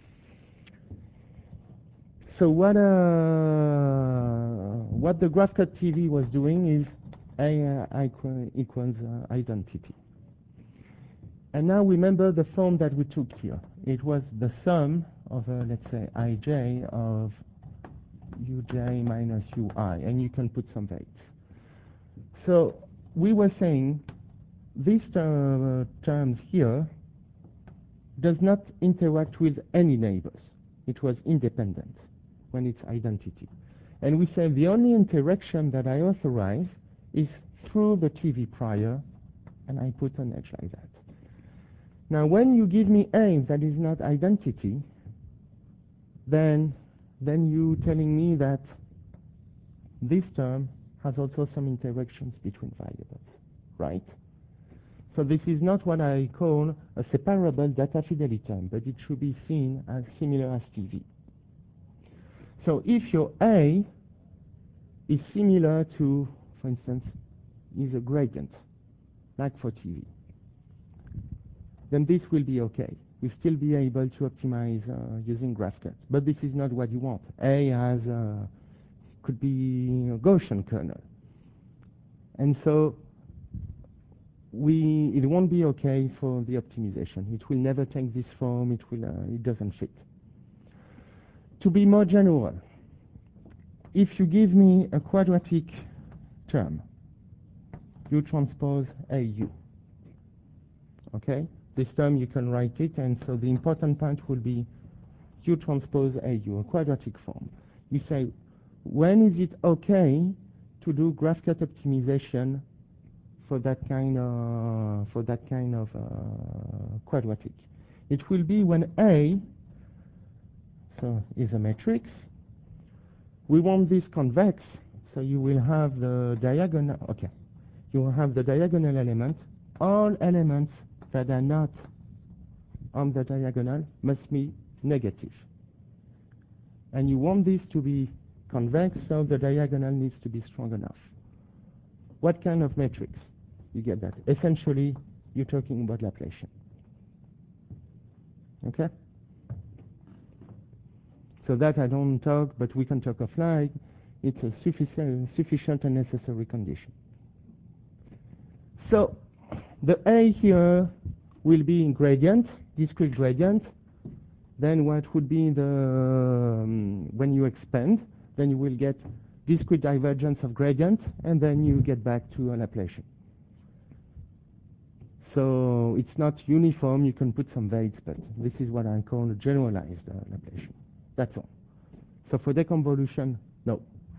So what uh, what the GraphCut T V was doing is A uh, equal, equals uh, identity. And now remember the form that we took here. It was the sum of, uh, let's say, ij of uj minus ui, and you can put some weights. So we were saying these ter terms here does not interact with any neighbors. It was independent when it's identity. And we say the only interaction that I authorize is through the T V prior, and I put an edge like that. Now when you give me A that is not identity, then then you telling me that this term has also some interactions between variables, right? So this is not what I call a separable data fidelity term, but it should be seen as similar as T V. So if your A is similar to, for instance, is a gradient, like for T V, then this will be okay. We'll still be able to optimize uh, using GraphCut. But this is not what you want. A has uh, could be a Gaussian kernel. And so we it won't be okay for the optimization. It will never take this form. It will uh, it doesn't fit. To be more general, if you give me a quadratic term, U transpose A U. Okay? This term you can write it, and so the important part will be U transpose A U, a quadratic form. You say, when is it okay to do GraphCut optimization for that kind of for that kind of uh, quadratic? It will be when A so is a matrix. We want this convex, so you will have the diagonal. Okay, you will have the diagonal element. All elements that are not on the diagonal must be negative. And you want this to be convex, so the diagonal needs to be strong enough. What kind of matrix? You get that. Essentially, you're talking about Laplacian. Okay? So that I don't talk, but we can talk offline. It's a sufficient, sufficient and necessary condition. So the A here will be in gradient, discrete gradient. Then what would be the, um, when you expand, then you will get discrete divergence of gradient, and then you get back to a Laplacian. So it's not uniform, you can put some weights, but this is what I call a generalized uh, Laplacian. That's all. So for deconvolution, no.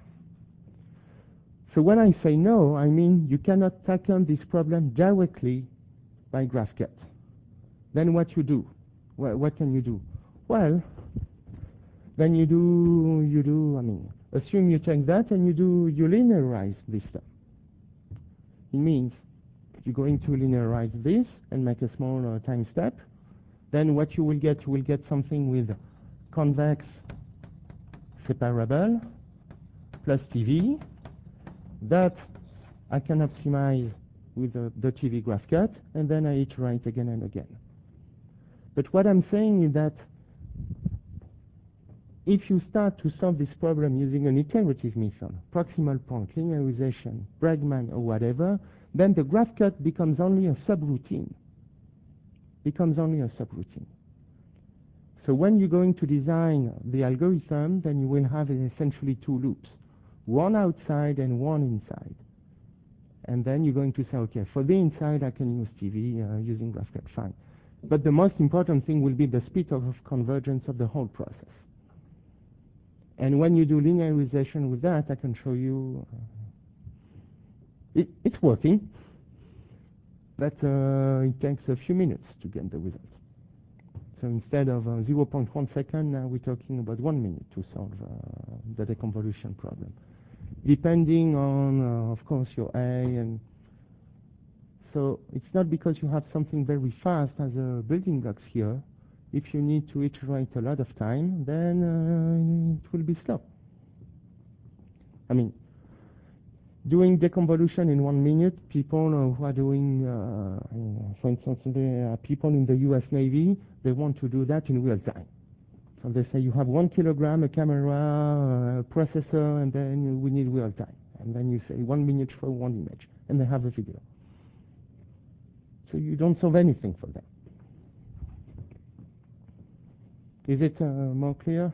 So when I say no, I mean you cannot tackle this problem directly by GraphCut. Then what you do? Well, what can you do? Well, then you do, you do, I mean, assume you take that and you do, you linearize this stuff. It means you're going to linearize this and make a small uh, time step. Then what you will get, you will get something with convex separable plus T V that I can optimize with the, the T V GraphCut, and then I iterate again and again. But what I'm saying is that if you start to solve this problem using an iterative method, proximal point, linearization, Bregman, or whatever, then the graph cut becomes only a subroutine. Becomes only a subroutine. So when you're going to design the algorithm, then you will have essentially two loops, one outside and one inside. And then you're going to say, okay, for the inside, I can use T V uh, using GraphCut, fine. But the most important thing will be the speed of convergence of the whole process. And when you do linearization with that, I can show you uh, it, it's working, but uh, it takes a few minutes to get the results. So instead of uh, zero point one second, now we're talking about one minute to solve uh, the deconvolution problem. Depending on, uh, of course, your A, and so it's not because you have something very fast as a building blocks here. If you need to iterate a lot of time, then uh, it will be slow. I mean, doing deconvolution in one minute, people uh, who are doing, uh, for instance, there are people in the U S Navy, they want to do that in real time. So they say you have one kilogram, a camera, a processor, and then we need real time. And then you say one minute for one image, and they have a video. So you don't solve anything for them. Is it uh, more clear?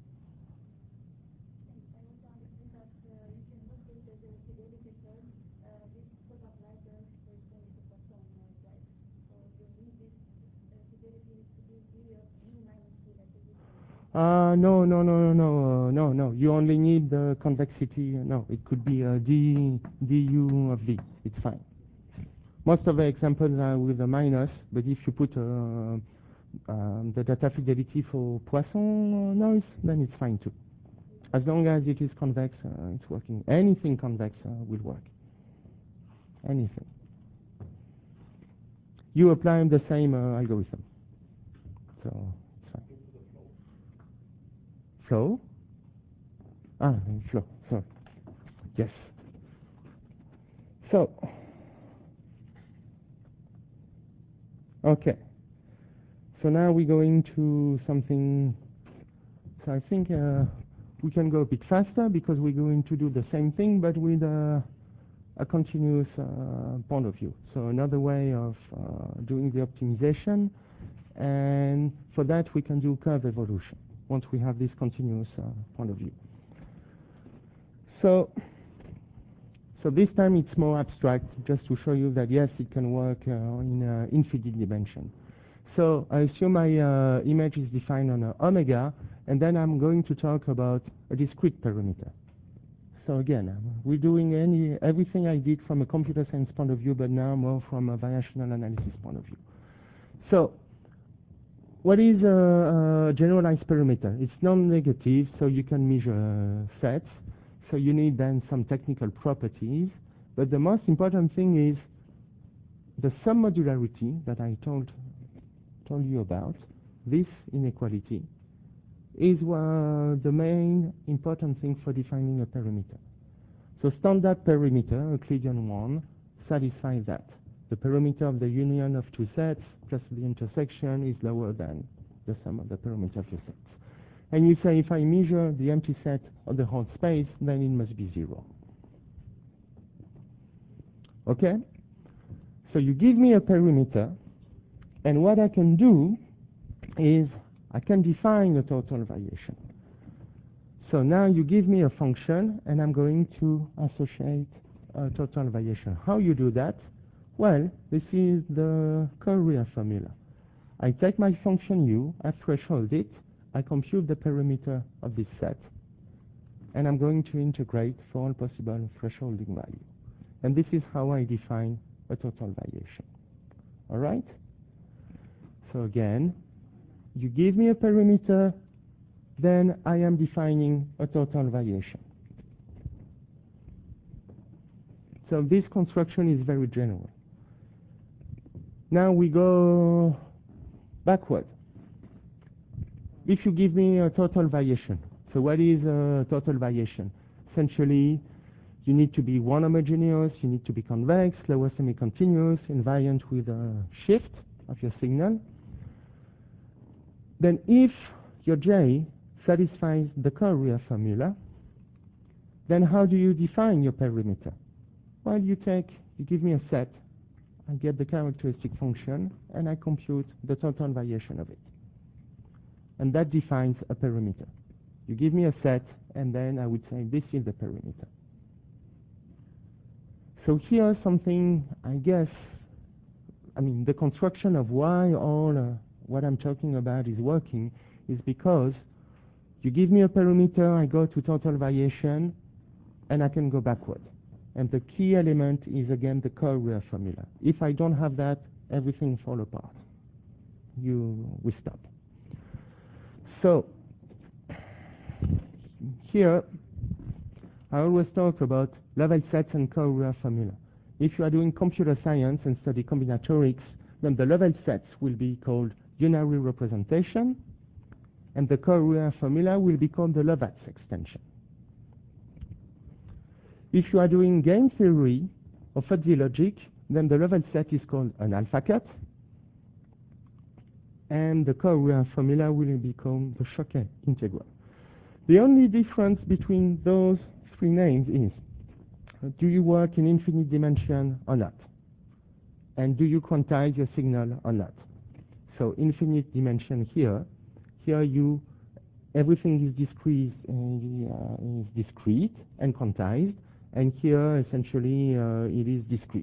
Uh, no, no, no, no, no, uh, no, no. You only need the convexity. No, it could be a d du of v. It's fine. Most of the examples are with a minus, but if you put uh, um, the data fidelity for Poisson noise, then it's fine too. As long as it is convex, uh, it's working. Anything convex uh, will work. Anything. You apply the same uh, algorithm. So it's fine. Flow? Ah, flow, sorry. Yes. So, okay. So now we go into something, so I think uh, we can go a bit faster because we're going to do the same thing but with uh, a continuous uh, point of view. So another way of uh, doing the optimization, and for that we can do curve evolution once we have this continuous uh, point of view. So, so this time it's more abstract, just to show you that yes, it can work uh, in uh, infinite dimension. So I assume my uh, image is defined on uh, omega, and then I'm going to talk about a discrete parameter. So again, um, we're doing any everything I did from a computer science point of view, but now more from a variational analysis point of view. So what is a, a generalized parameter? It's non-negative, so you can measure uh, sets. So you need then some technical properties. But the most important thing is the submodularity that I told told you about, this inequality, is uh, the main important thing for defining a parameter. So standard parameter, Euclidean one, satisfies that. The parameter of the union of two sets plus the intersection is lower than the sum of the parameter of the sets. And you say if I measure the empty set of the whole space, then it must be zero. Okay? So you give me a perimeter, and what I can do is I can define a total variation. So now you give me a function, and I'm going to associate a total variation. How you do that? Well, this is the Korea formula. I take my function u, I threshold it, I compute the parameter of this set, and I'm going to integrate for all possible thresholding value. And this is how I define a total variation. All right? So again, you give me a parameter, then I am defining a total variation. So this construction is very general. Now we go backward. If you give me a total variation, so what is a total variation? Essentially, you need to be one homogeneous, you need to be convex, lower semi-continuous, invariant with a shift of your signal. Then if your J satisfies the Korea formula, then how do you define your perimeter? Well, you take, you give me a set, I get the characteristic function, and I compute the total variation of it. And that defines a perimeter. You give me a set, and then I would say this is the perimeter. So here something, I guess, I mean, the construction of why all uh, what I'm talking about is working is because you give me a perimeter, I go to total variation, and I can go backward. And the key element is, again, the Korea formula. If I don't have that, everything falls apart. You, we stop. So, here, I always talk about level sets and Korea formula. If you are doing computer science and study combinatorics, then the level sets will be called unary representation, and the Korea formula will be called the Lovatz extension. If you are doing game theory or fuzzy logic, then the level set is called an alpha cut, and the Korea formula will be called the Choquet integral. The only difference between those three names is, uh, do you work in infinite dimension or not? And do you quantize your signal or not? So infinite dimension here, here you, everything is discrete, uh, is discrete and quantized, and here essentially uh, it is discrete.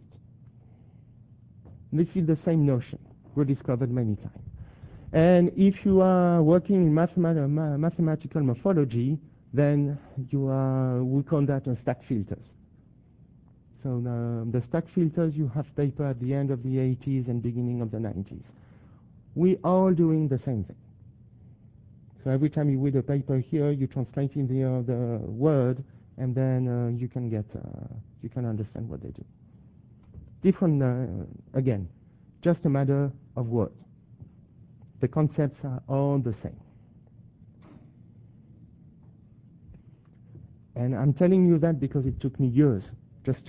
This is the same notion, rediscovered many times. And if you are working in mathemat ma mathematical morphology, then you are, we call that a stack filters. So the, the stack filters, you have paper at the end of the eighties and beginning of the nineties. We are doing the same thing. So every time you read a paper here, you translate in the, uh, the word, and then uh, you can get, uh, you can understand what they do. Different, uh, again, just a matter of words. The concepts are all the same. And I'm telling you that because it took me years just to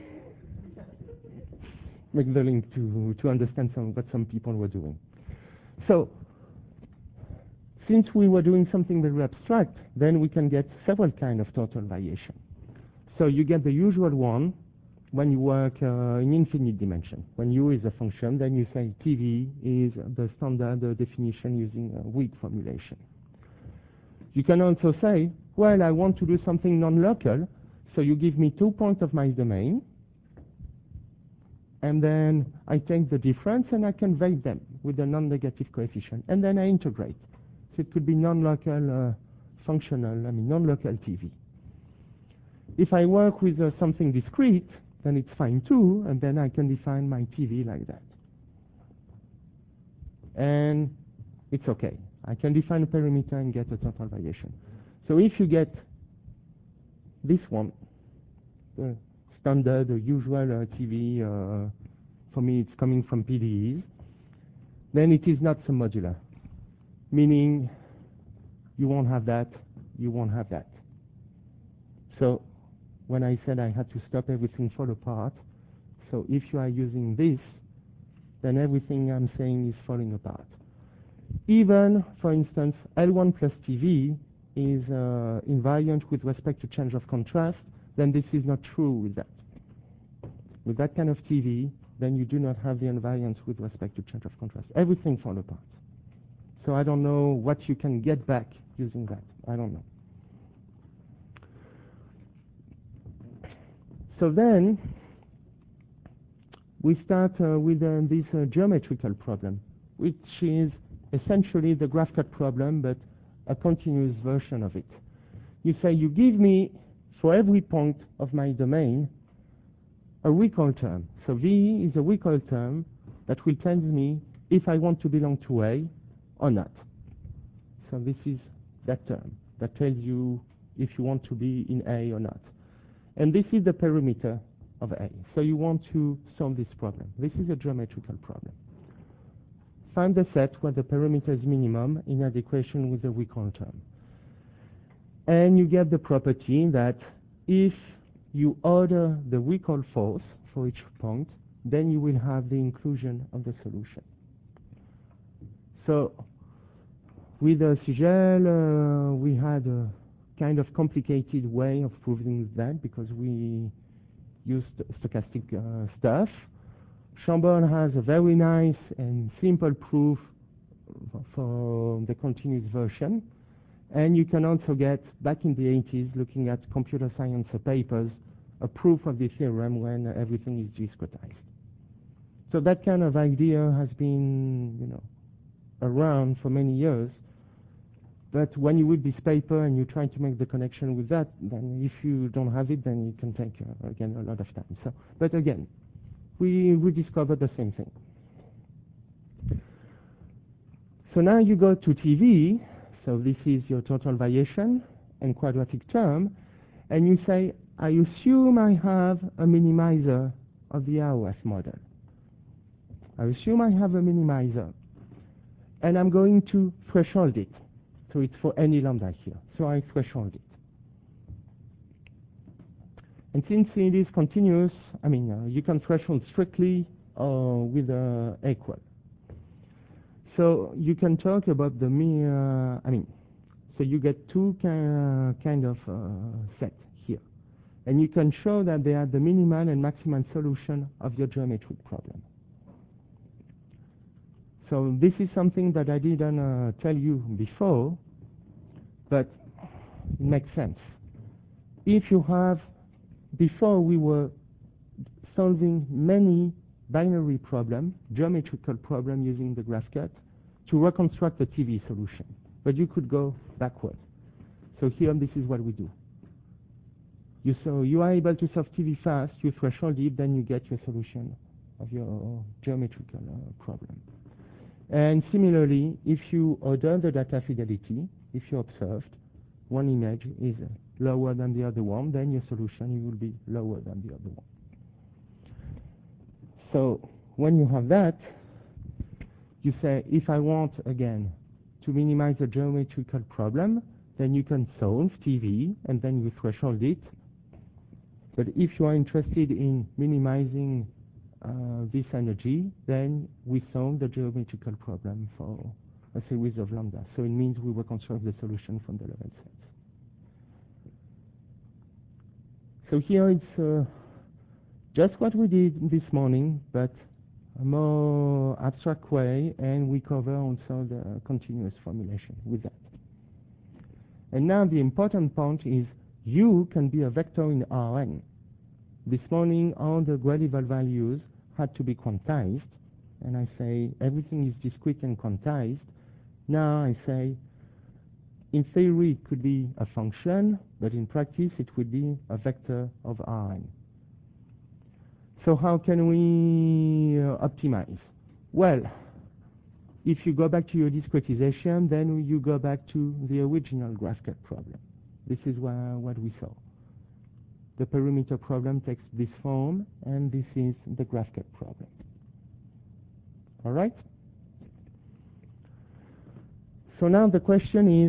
make the link to, to understand some, what some people were doing. So, since we were doing something very abstract, then we can get several kinds of total variation. So you get the usual one when you work uh, in infinite dimension. When U is a function, then you say T V is the standard uh, definition using a weak formulation. You can also say, well, I want to do something non-local, so you give me two points of my domain, and then I take the difference and I can weight them with a non-negative coefficient, and then I integrate. So it could be non-local uh, functional, I mean non-local T V. If I work with uh, something discrete, then it's fine too, and then I can define my T V like that. And it's okay. I can define a perimeter and get a total variation. So if you get this one, the standard, the usual uh, T V, uh, for me it's coming from P D Es, then it is not submodular, meaning you won't have that, you won't have that. So when I said I had to stop, everything fall apart, so if you are using this, then everything I'm saying is falling apart. Even, for instance, L one plus T V is uh, invariant with respect to change of contrast, then this is not true with that. With that kind of T V, then you do not have the invariance with respect to change of contrast. Everything falls apart. So I don't know what you can get back using that. I don't know. So then, we start uh, with uh, this uh, geometrical problem, which is essentially the graph cut problem, but a continuous version of it. You say, you give me, for every point of my domain, a recall term. So V is a recall term that will tell me if I want to belong to A or not. So this is that term that tells you if you want to be in A or not. And this is the perimeter of A. So you want to solve this problem. This is a geometrical problem. Find the set where the perimeter is minimum in an equation with the recall term. And you get the property that if you order the recall force for each point, then you will have the inclusion of the solution. So With uh, C G L, uh, we had a kind of complicated way of proving that because we used stochastic uh, stuff. Chambord has a very nice and simple proof for the continuous version. And you can also get, back in the eighties, looking at computer science papers, a proof of the theorem when everything is discretized. So that kind of idea has been, you know, around for many years. But when you read this paper and you try to make the connection with that, then if you don't have it, then it can take, uh, again, a lot of time. So, but again, we, we discovered the same thing. So now you go to T V, so this is your total variation and quadratic term, and you say, I assume I have a minimizer of the R O F model. I assume I have a minimizer, and I'm going to threshold it. So it's for any lambda here. So I threshold it. And since it is continuous, I mean, uh, you can threshold strictly or with uh, equal. So you can talk about the mere, I mean, so you get two ki uh, kind of uh, sets here. And you can show that they are the minimal and maximal solution of your geometric problem. So this is something that I didn't uh, tell you before, but it makes sense. If you have, before we were solving many binary problem, geometrical problem using the GraphCut to reconstruct a T V solution, but you could go backward. So here, this is what we do. You, so you are able to solve T V fast, you threshold it, then you get your solution of your geometrical uh, problem. And similarly, if you order the data fidelity, if you observed one image is lower than the other one, then your solution will be lower than the other one. So when you have that, you say, if I want, again, to minimize a geometrical problem, then you can solve T V, and then you threshold it. But if you are interested in minimizing uh, this energy, then we solve the geometrical problem for a series of lambda. So it means we reconstruct the solution from the level sets. So here it's uh, just what we did this morning, but a more abstract way, and we cover also the continuous formulation with that. And now the important point is U can be a vector in Rn. This morning all the gradival values had to be quantized, and I say everything is discrete and quantized. Now I say in theory it could be a function, but in practice it would be a vector of Rn. So how can we uh, optimize? Well, if you go back to your discretization, then you go back to the original GraphCut problem. This is wha what we saw. The perimeter problem takes this form, and this is the GraphCut problem. All right? So now the question is,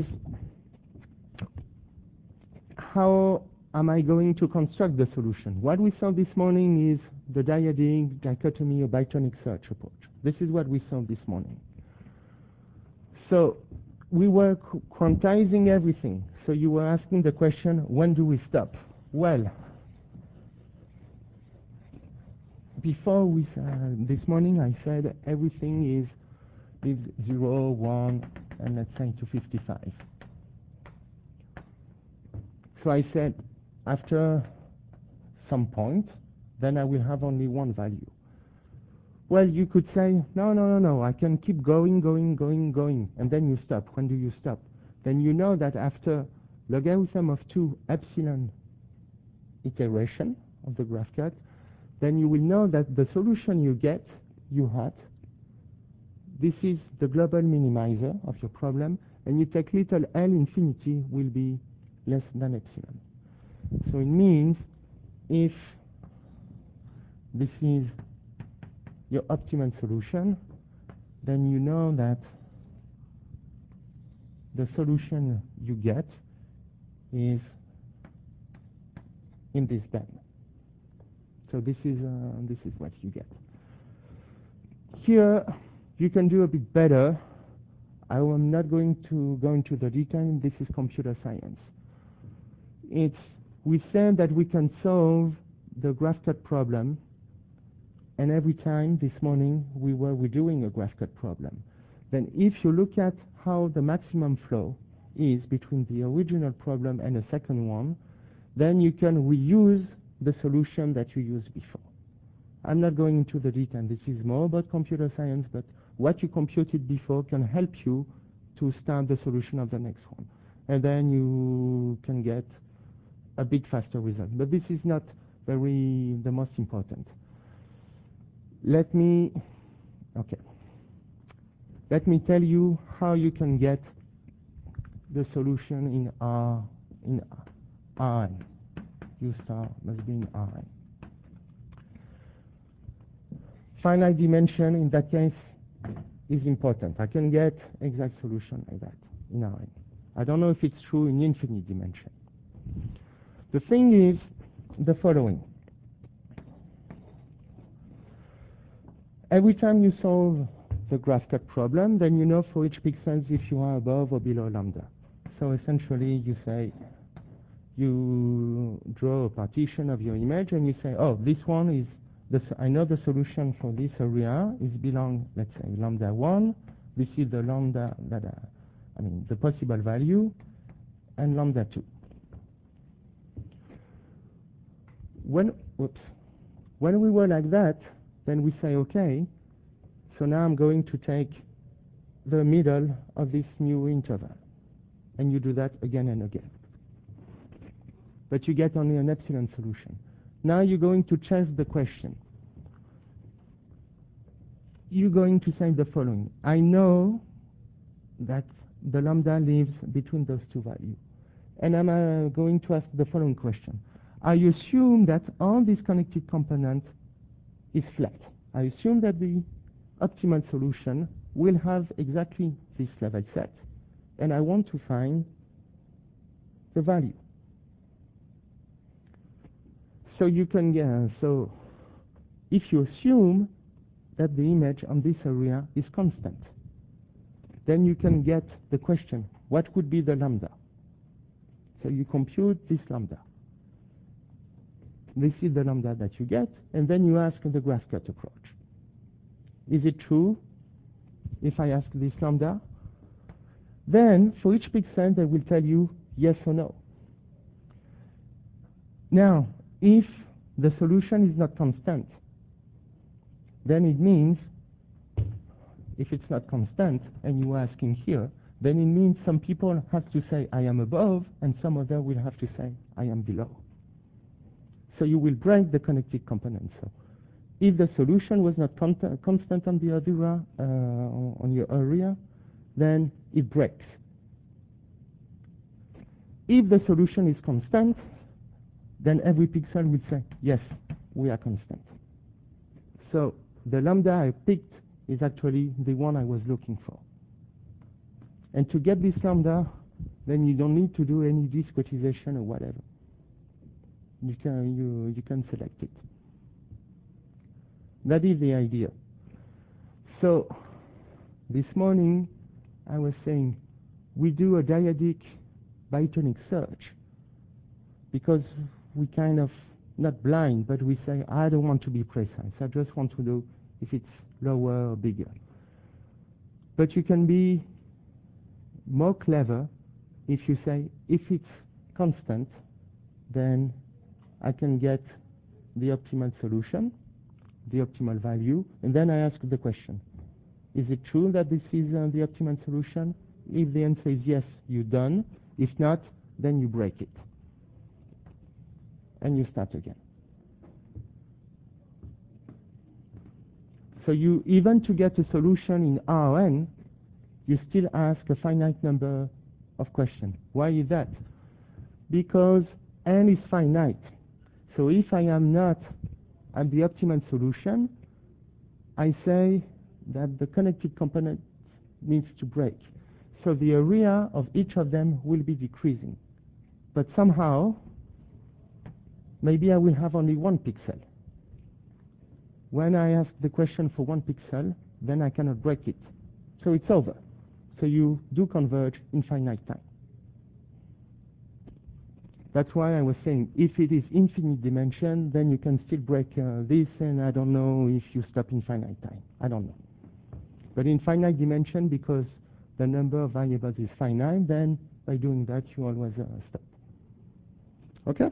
how am I going to construct the solution? What we saw this morning is the dyadic, dichotomy, or bitonic search approach. This is what we saw this morning. So we were qu quantizing everything. So you were asking the question, when do we stop? Well, before we uh, this morning I said everything is is zero, one, and let's say to fifty-five. So I said after some point, then I will have only one value. Well, you could say, no, no, no, no, I can keep going, going, going, going, and then you stop. When do you stop? Then you know that after logarithm of two epsilon iteration of the GraphCut, then you will know that the solution you get, U hat, this is the global minimizer of your problem, and you take little L infinity will be less than epsilon. So it means if this is your optimal solution, then you know that the solution you get is in this band. So this is uh, this is what you get. Here you can do a bit better. I am not going to go into the detail. This is computer science. It's, we said that we can solve the graph cut problem, and every time this morning we were redoing a graph cut problem. Then if you look at how the maximum flow is between the original problem and the second one, then you can reuse the solution that you used before. I'm not going into the detail. This is more about computer science, but what you computed before can help you to start the solution of the next one. And then you can get a bit faster result. But this is not very the most important. Let me, okay. Let me tell you how you can get the solution in R, in R n. U star must be in R n. Finite dimension in that case is important. I can get exact solution like that in R n. I don't know if it's true in infinite dimension. The thing is the following. Every time you solve the graph cut problem, then you know for each pixel if you are above or below lambda. So essentially you say, you draw a partition of your image and you say, oh, this one is, the, I know the solution for this area is belong, let's say, lambda one. This is the lambda that, uh, I mean, the possible value, and lambda two. When, whoops, when we were like that, then we say, okay, so now I'm going to take the middle of this new interval. And you do that again and again. But you get only an epsilon solution. Now you're going to change the question. You're going to say the following. I know that the lambda lives between those two values. And I'm uh, going to ask the following question. I assume that all these connected component is flat. I assume that the optimal solution will have exactly this level set. And I want to find the value. So you can get, uh, so if you assume that the image on this area is constant, then you can get the question, what would be the lambda? So you compute this lambda. This is the lambda that you get, and then you ask the graph cut approach. Is it true if I ask this lambda? Then for each pixel they will tell you yes or no. Now, if the solution is not constant, then it means, if it's not constant, and you are asking here, then it means some people have to say I am above, and some other will have to say I am below. So you will break the connected component. So if the solution was not con constant on the area, uh, on your area, then it breaks. If the solution is constant, then every pixel will say, yes, we are constant. So the lambda I picked is actually the one I was looking for. And to get this lambda, then you don't need to do any discretization or whatever. You can, you, you can select it. That is the idea. So this morning I was saying we do a dyadic Bytonic search because we kind of, not blind, but we say, I don't want to be precise. I just want to know if it's lower or bigger. But you can be more clever if you say, if it's constant, then I can get the optimal solution, the optimal value, and then I ask the question, is it true that this is uh, the optimal solution? If the answer is yes, you're done. If not, then you break it. And you start again. So you, even to get a solution in R n, you still ask a finite number of questions. Why is that? Because n is finite. So if I am not at the optimal solution, I say that the connected component needs to break. So the area of each of them will be decreasing. But somehow, maybe I will have only one pixel. When I ask the question for one pixel, then I cannot break it. So it's over. So you do converge in finite time. That's why I was saying, if it is infinite dimension, then you can still break uh, this, and I don't know if you stop in finite time. I don't know. But in finite dimension, because the number of variables is finite, then by doing that, you always uh, stop. Okay?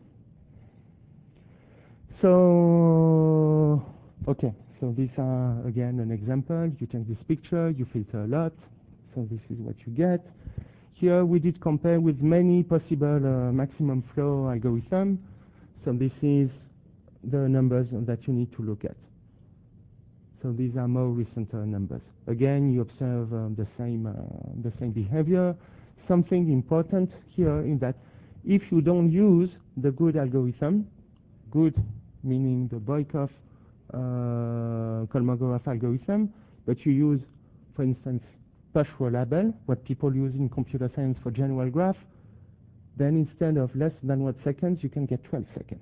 So, okay. So these are, again, an example. You take this picture, you filter a lot. So this is what you get. Here we did compare with many possible uh, maximum flow algorithms. So this is the numbers that you need to look at. So these are more recent uh, numbers. Again, you observe uh, the same uh, the same behavior. Something important here is that if you don't use the good algorithm, good meaning the Boykov uh, Kolmogorov algorithm, but you use, for instance, Push-Rolable, what people use in computer science for general graph, then instead of less than one second, you can get twelve seconds.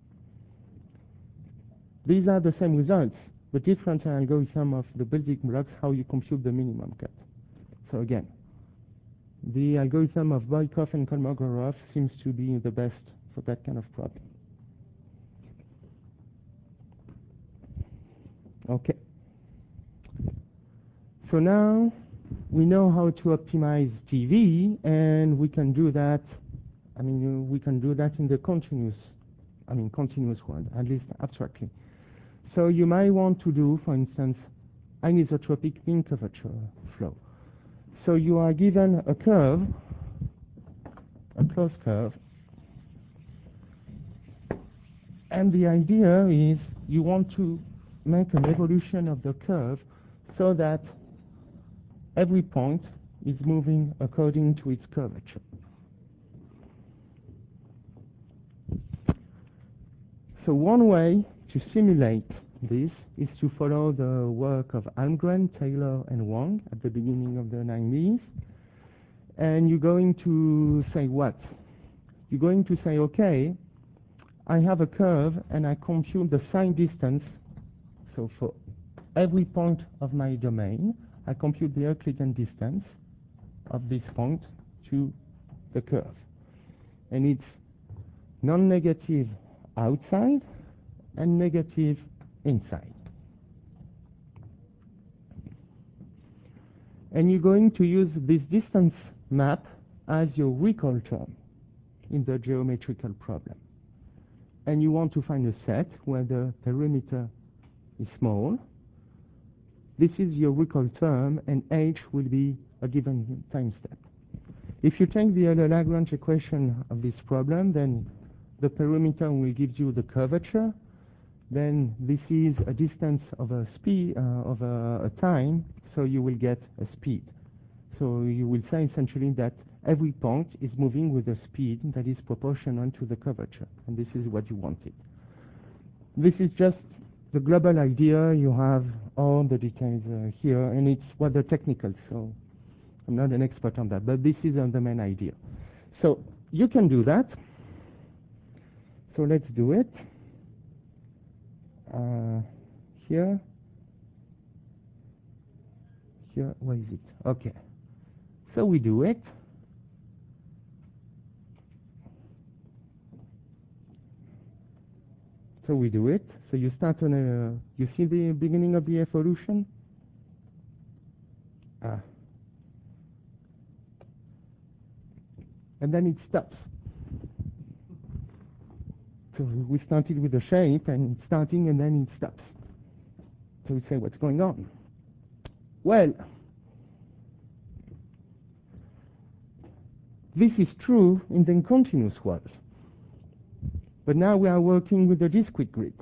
These are the same results, but different algorithm of the building blocks, how you compute the minimum cut. So again, the algorithm of Boykov and Kolmogorov seems to be the best for that kind of problem. Okay. So now we know how to optimize T V, and we can do that. I mean, we can do that in the continuous, I mean, continuous world, at least abstractly. So you might want to do, for instance, anisotropic mean curvature flow. So you are given a curve, a closed curve, and the idea is you want to make an evolution of the curve so that every point is moving according to its curvature. So one way to simulate this is to follow the work of Almgren, Taylor, and Wang at the beginning of the nineties. And you're going to say what? You're going to say, okay, I have a curve and I compute the signed distance. So for every point of my domain, I compute the Euclidean distance of this point to the curve. And it's non-negative outside and negative inside. And you're going to use this distance map as your recall term in the geometrical problem. And you want to find a set where the perimeter is small. This is your recall term, and h will be a given time step. If you take the Euler-Lagrange equation of this problem, then the perimeter will give you the curvature. Then this is a distance of a speed uh, of a, a time, so you will get a speed. So you will say essentially that every point is moving with a speed that is proportional to the curvature, and this is what you wanted. This is just the global idea. You have all the details uh, here, and it's rather technical, so I'm not an expert on that, but this is uh, the main idea. So you can do that. So let's do it. Uh, here, here, where is it? Okay. So we do it. So we do it. So you start on a, you see the beginning of the evolution? Ah. And then it stops. So we started with a shape, and it's starting, and then it stops. So we say, what's going on? Well, this is true in the continuous world. But now we are working with a discrete grid.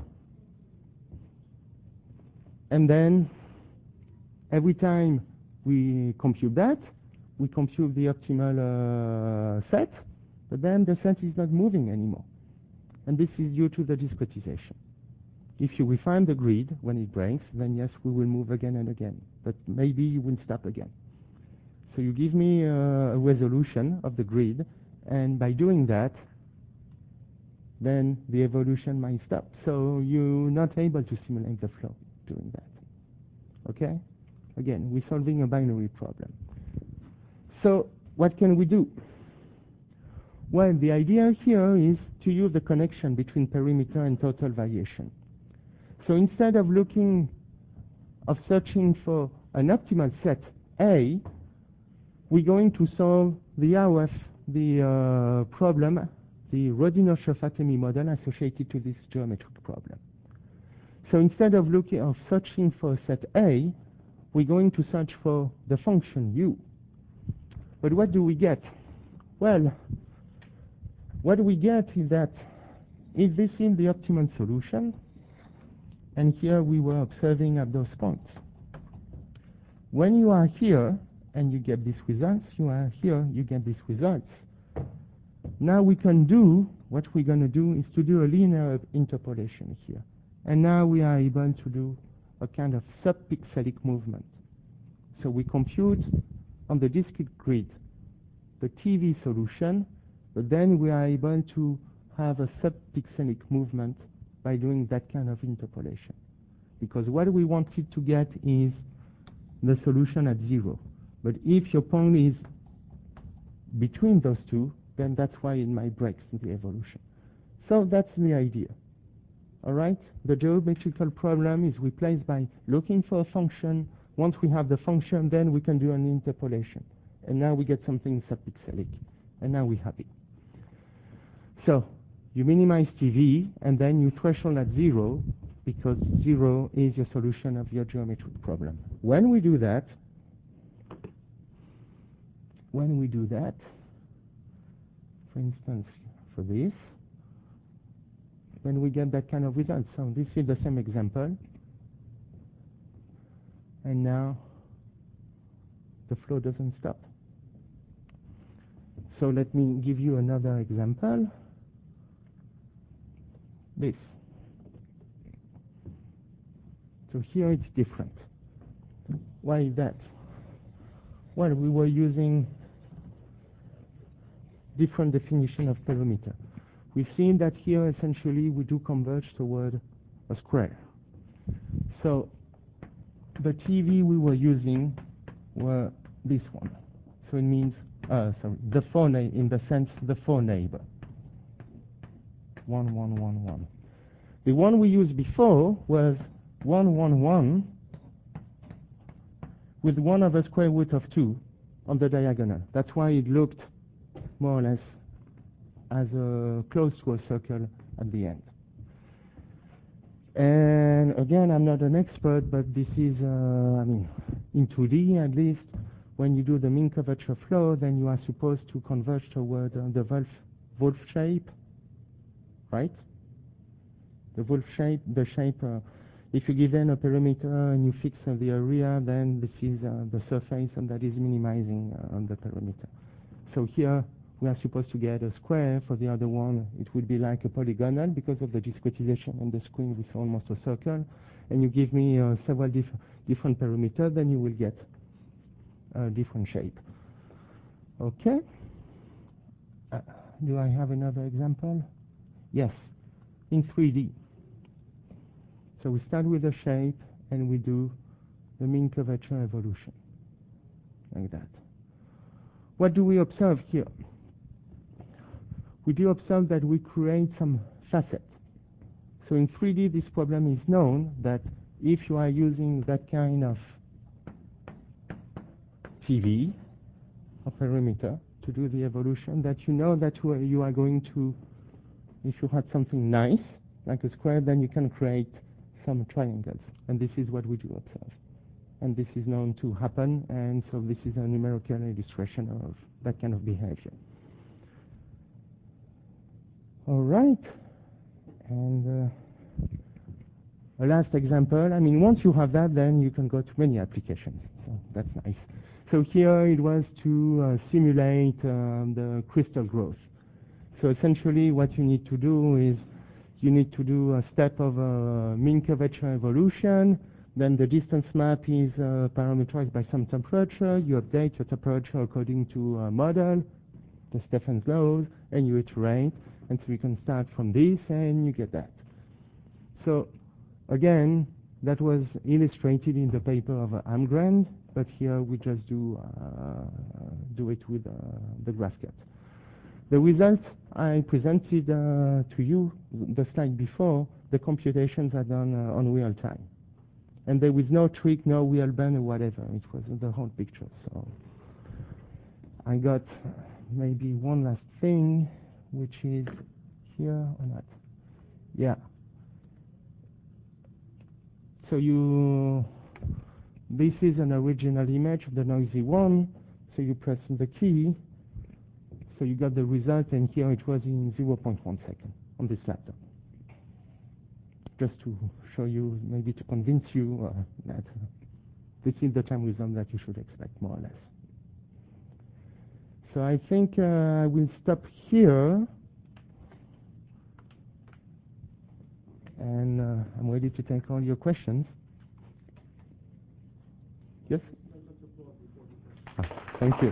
And then every time we compute that, we compute the optimal uh, set, but then the set is not moving anymore. And this is due to the discretization. If you refine the grid when it breaks, then yes, we will move again and again. But maybe you will stop again. So you give me uh, a resolution of the grid, and by doing that, then the evolution might stop. So you're not able to simulate the flow doing that. Okay? Again, we're solving a binary problem. So what can we do? Well, the idea here is to use the connection between perimeter and total variation. So instead of looking, of searching for an optimal set A, we're going to solve the R F, the uh, problem, the Rodino-Shaffer-Temi model associated to this geometric problem. So instead of looking, of searching for set A, we're going to search for the function U. But what do we get? Well, what we get is that if this is the optimal solution, and here we were observing at those points. When you are here and you get these results, you are here, you get these results. Now we can do, what we're going to do is to do a linear interpolation here. And now we are able to do a kind of subpixelic movement. So we compute on the discrete grid the T V solution, but then we are able to have a subpixelic movement by doing that kind of interpolation. Because what we wanted to get is the solution at zero. But if your point is between those two, then that's why it might break the evolution. So that's the idea. All right? The geometrical problem is replaced by looking for a function. Once we have the function, then we can do an interpolation. And now we get something subpixelic. And now we're happy. So you minimize T V, and then you threshold at zero, because zero is your solution of your geometric problem. When we do that, when we do that, for instance, for this, when we get that kind of result. So this is the same example. And now the flow doesn't stop. So let me give you another example. This. So here it's different. Why is that? Well, we were using different definition of perimeter. We've seen that here essentially we do converge toward a square. So the T V we were using were this one. So it means, uh, sorry, the four in the sense the four neighbor. One, one, one, one. The one we used before was one, one, one with one over square root of two on the diagonal. That's why it looked more or less as a close to a circle at the end. And again, I'm not an expert, but this is, uh, I mean, in two D at least, when you do the mean curvature flow, then you are supposed to converge toward uh, the Wolf, Wolf shape, right? The Wolf shape, the shape, uh, if you give in a perimeter and you fix uh, the area, then this is uh, the surface, and that is minimizing uh, on the perimeter. So here, we are supposed to get a square. For the other one, it would be like a polygonal because of the discretization on the screen with almost a circle. And you give me uh, several diff different perimeters, then you will get a different shape. Okay? Uh, do I have another example? Yes, in three D. So we start with a shape, and we do the mean curvature evolution, like that. What do we observe here? We do observe that we create some facets. So in three D, this problem is known that if you are using that kind of T V or perimeter to do the evolution, that you know that you are going to, if you had something nice, like a square, then you can create some triangles. And this is what we do observe. And this is known to happen, and so this is a numerical illustration of that kind of behavior. All right, and uh, a last example. I mean, once you have that, then you can go to many applications. So that's nice. So here it was to uh, simulate um, the crystal growth. So essentially, what you need to do is you need to do a step of uh, mean curvature evolution. Then the distance map is uh, parameterized by some temperature. You update your temperature according to a model, the Stephen's laws, and you iterate. And so you can start from this, and you get that. So again, That was illustrated in the paper of uh, Amgrand, but here we just do uh, do it with uh, the GraphCut. The result I presented uh, to you, the slide before, the computations are done uh, on real time. And there was no trick, no wheel bend or whatever. It was the whole picture. So I got maybe one last thing, which is here or not. Yeah. So you, this is an original image of the noisy one. So you press the key. So you got the result, and here it was in zero point one second on this laptop. Just to show you, maybe to convince you uh, that uh, this is the time result that you should expect, more or less. So I think uh, I will stop here, and uh, I'm ready to take all your questions. Yes? Ah, thank you.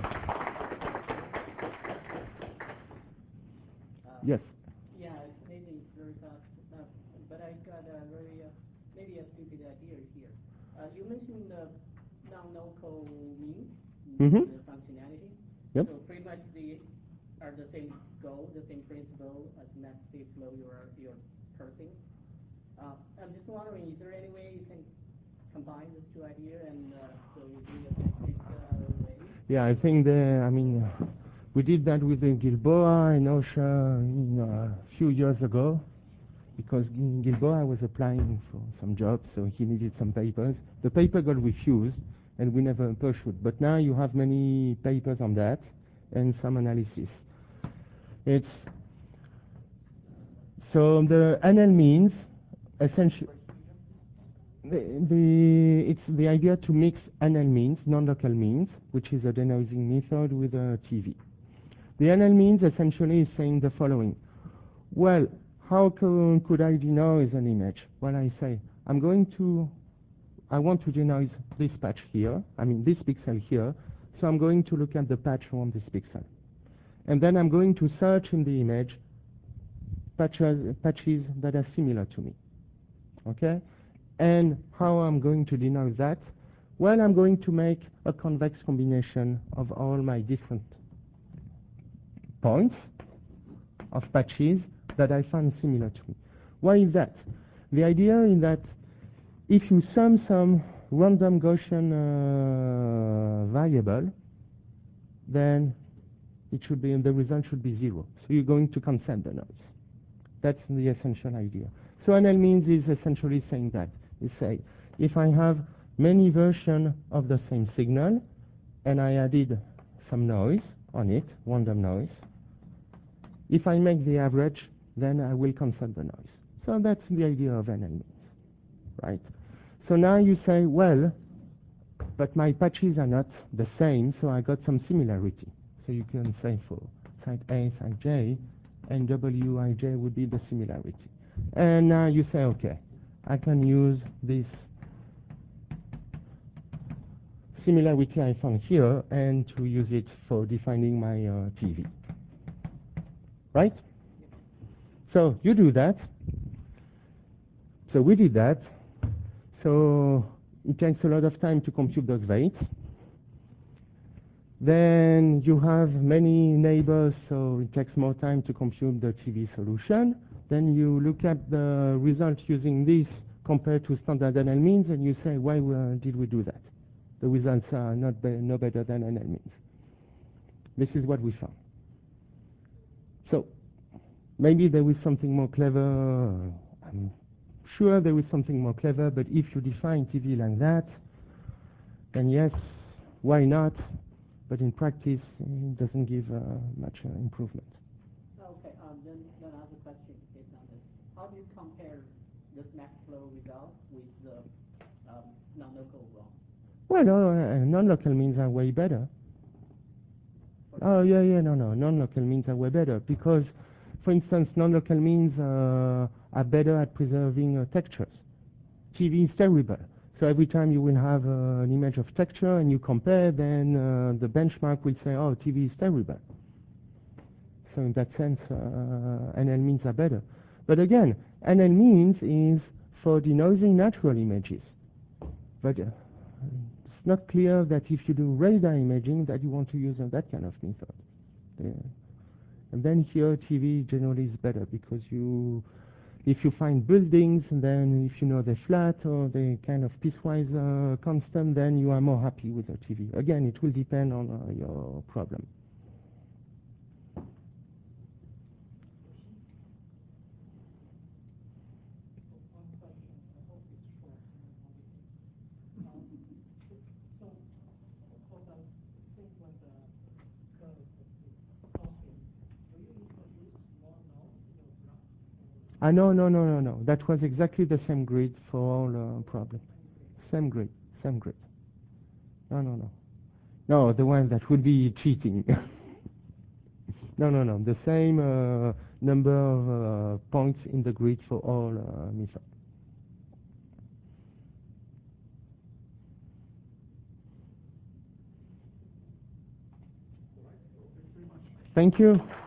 Yes. Yeah, it's maybe very fast, uh, but I got a very, uh, maybe a stupid idea here. Uh, you mentioned the non-local means, Mm-hmm. the functionality. Yep. So pretty much the are the same goal, the same principle as massive flow you're you're parsing. Uh, I'm just wondering, is there any way you can combine these two ideas and uh, so you do a basic uh, way? Yeah, I think the, I mean, uh, we did that with the Gilboa and OSHA in, uh, a few years ago, because Gilboa was applying for some jobs, so he needed some papers. The paper got refused, and we never pursued. But now you have many papers on that and some analysis. It's so the N L means essentially the, the it's the idea to mix N L means, non-local means, which is a denoising method, with a T V. The N L means essentially is saying the following. Well, how co could I denoise an image? Well, I say, I'm going to, I want to denoise this patch here, I mean this pixel here, so I'm going to look at the patch on this pixel. And then I'm going to search in the image patches, patches that are similar to me. Okay? And how I'm going to denoise that? Well, I'm going to make a convex combination of all my different points of patches that I find similar to me. Why is that? The idea is that if you sum some random Gaussian uh, variable, then it should be, and the result should be zero. So you're going to cancel the noise. That's the essential idea. So N L means is essentially saying that. You say, if I have many versions of the same signal, and I added some noise on it, random noise, if I make the average, then I will cancel the noise. So that's the idea of N L means, right? So now you say, well, but my patches are not the same, so I got some similarity. So you can say for site A, site J, and W I J would be the similarity. And now you say, okay, I can use this similarity I found here and to use it for defining my uh, T V. Right? So you do that. So we did that. So it takes a lot of time to compute those weights. Then you have many neighbors, so it takes more time to compute the T V solution. Then you look at the result using this compared to standard N L means, and you say, why uh, did we do that? The results are not be no better than N L means. This is what we found. So maybe there is something more clever. I'm sure there is something more clever, but if you define T V like that, then yes, why not? But in practice, it doesn't give uh, much uh, improvement. Okay, um, then, then I have a question based on this. How do you compare this max flow result with the um, non-local one? Well, no, uh, non-local means are way better. Oh, yeah, yeah, no, no, non-local means are way better because, for instance, non-local means uh, are better at preserving uh, textures. T V is terrible. So every time you will have uh, an image of texture and you compare, then uh, the benchmark will say, oh, T V is terrible. So in that sense, uh, N L means are better. But again, N L means is for denoising natural images. But uh, it's not clear that if you do radar imaging that you want to use uh, that kind of method. Yeah. And then here T V generally is better because you, if you find buildings and then if you know they're flat or they kind of piecewise uh, constant, then you are more happy with the T V. Again, it will depend on uh, your problem. Ah, no, no, no, no, no. That was exactly the same grid for all uh, problems. Same grid, same grid. No, no, no. No, the one that would be cheating. No, no, no. The same uh, number of uh, points in the grid for all uh, methods. Thank you.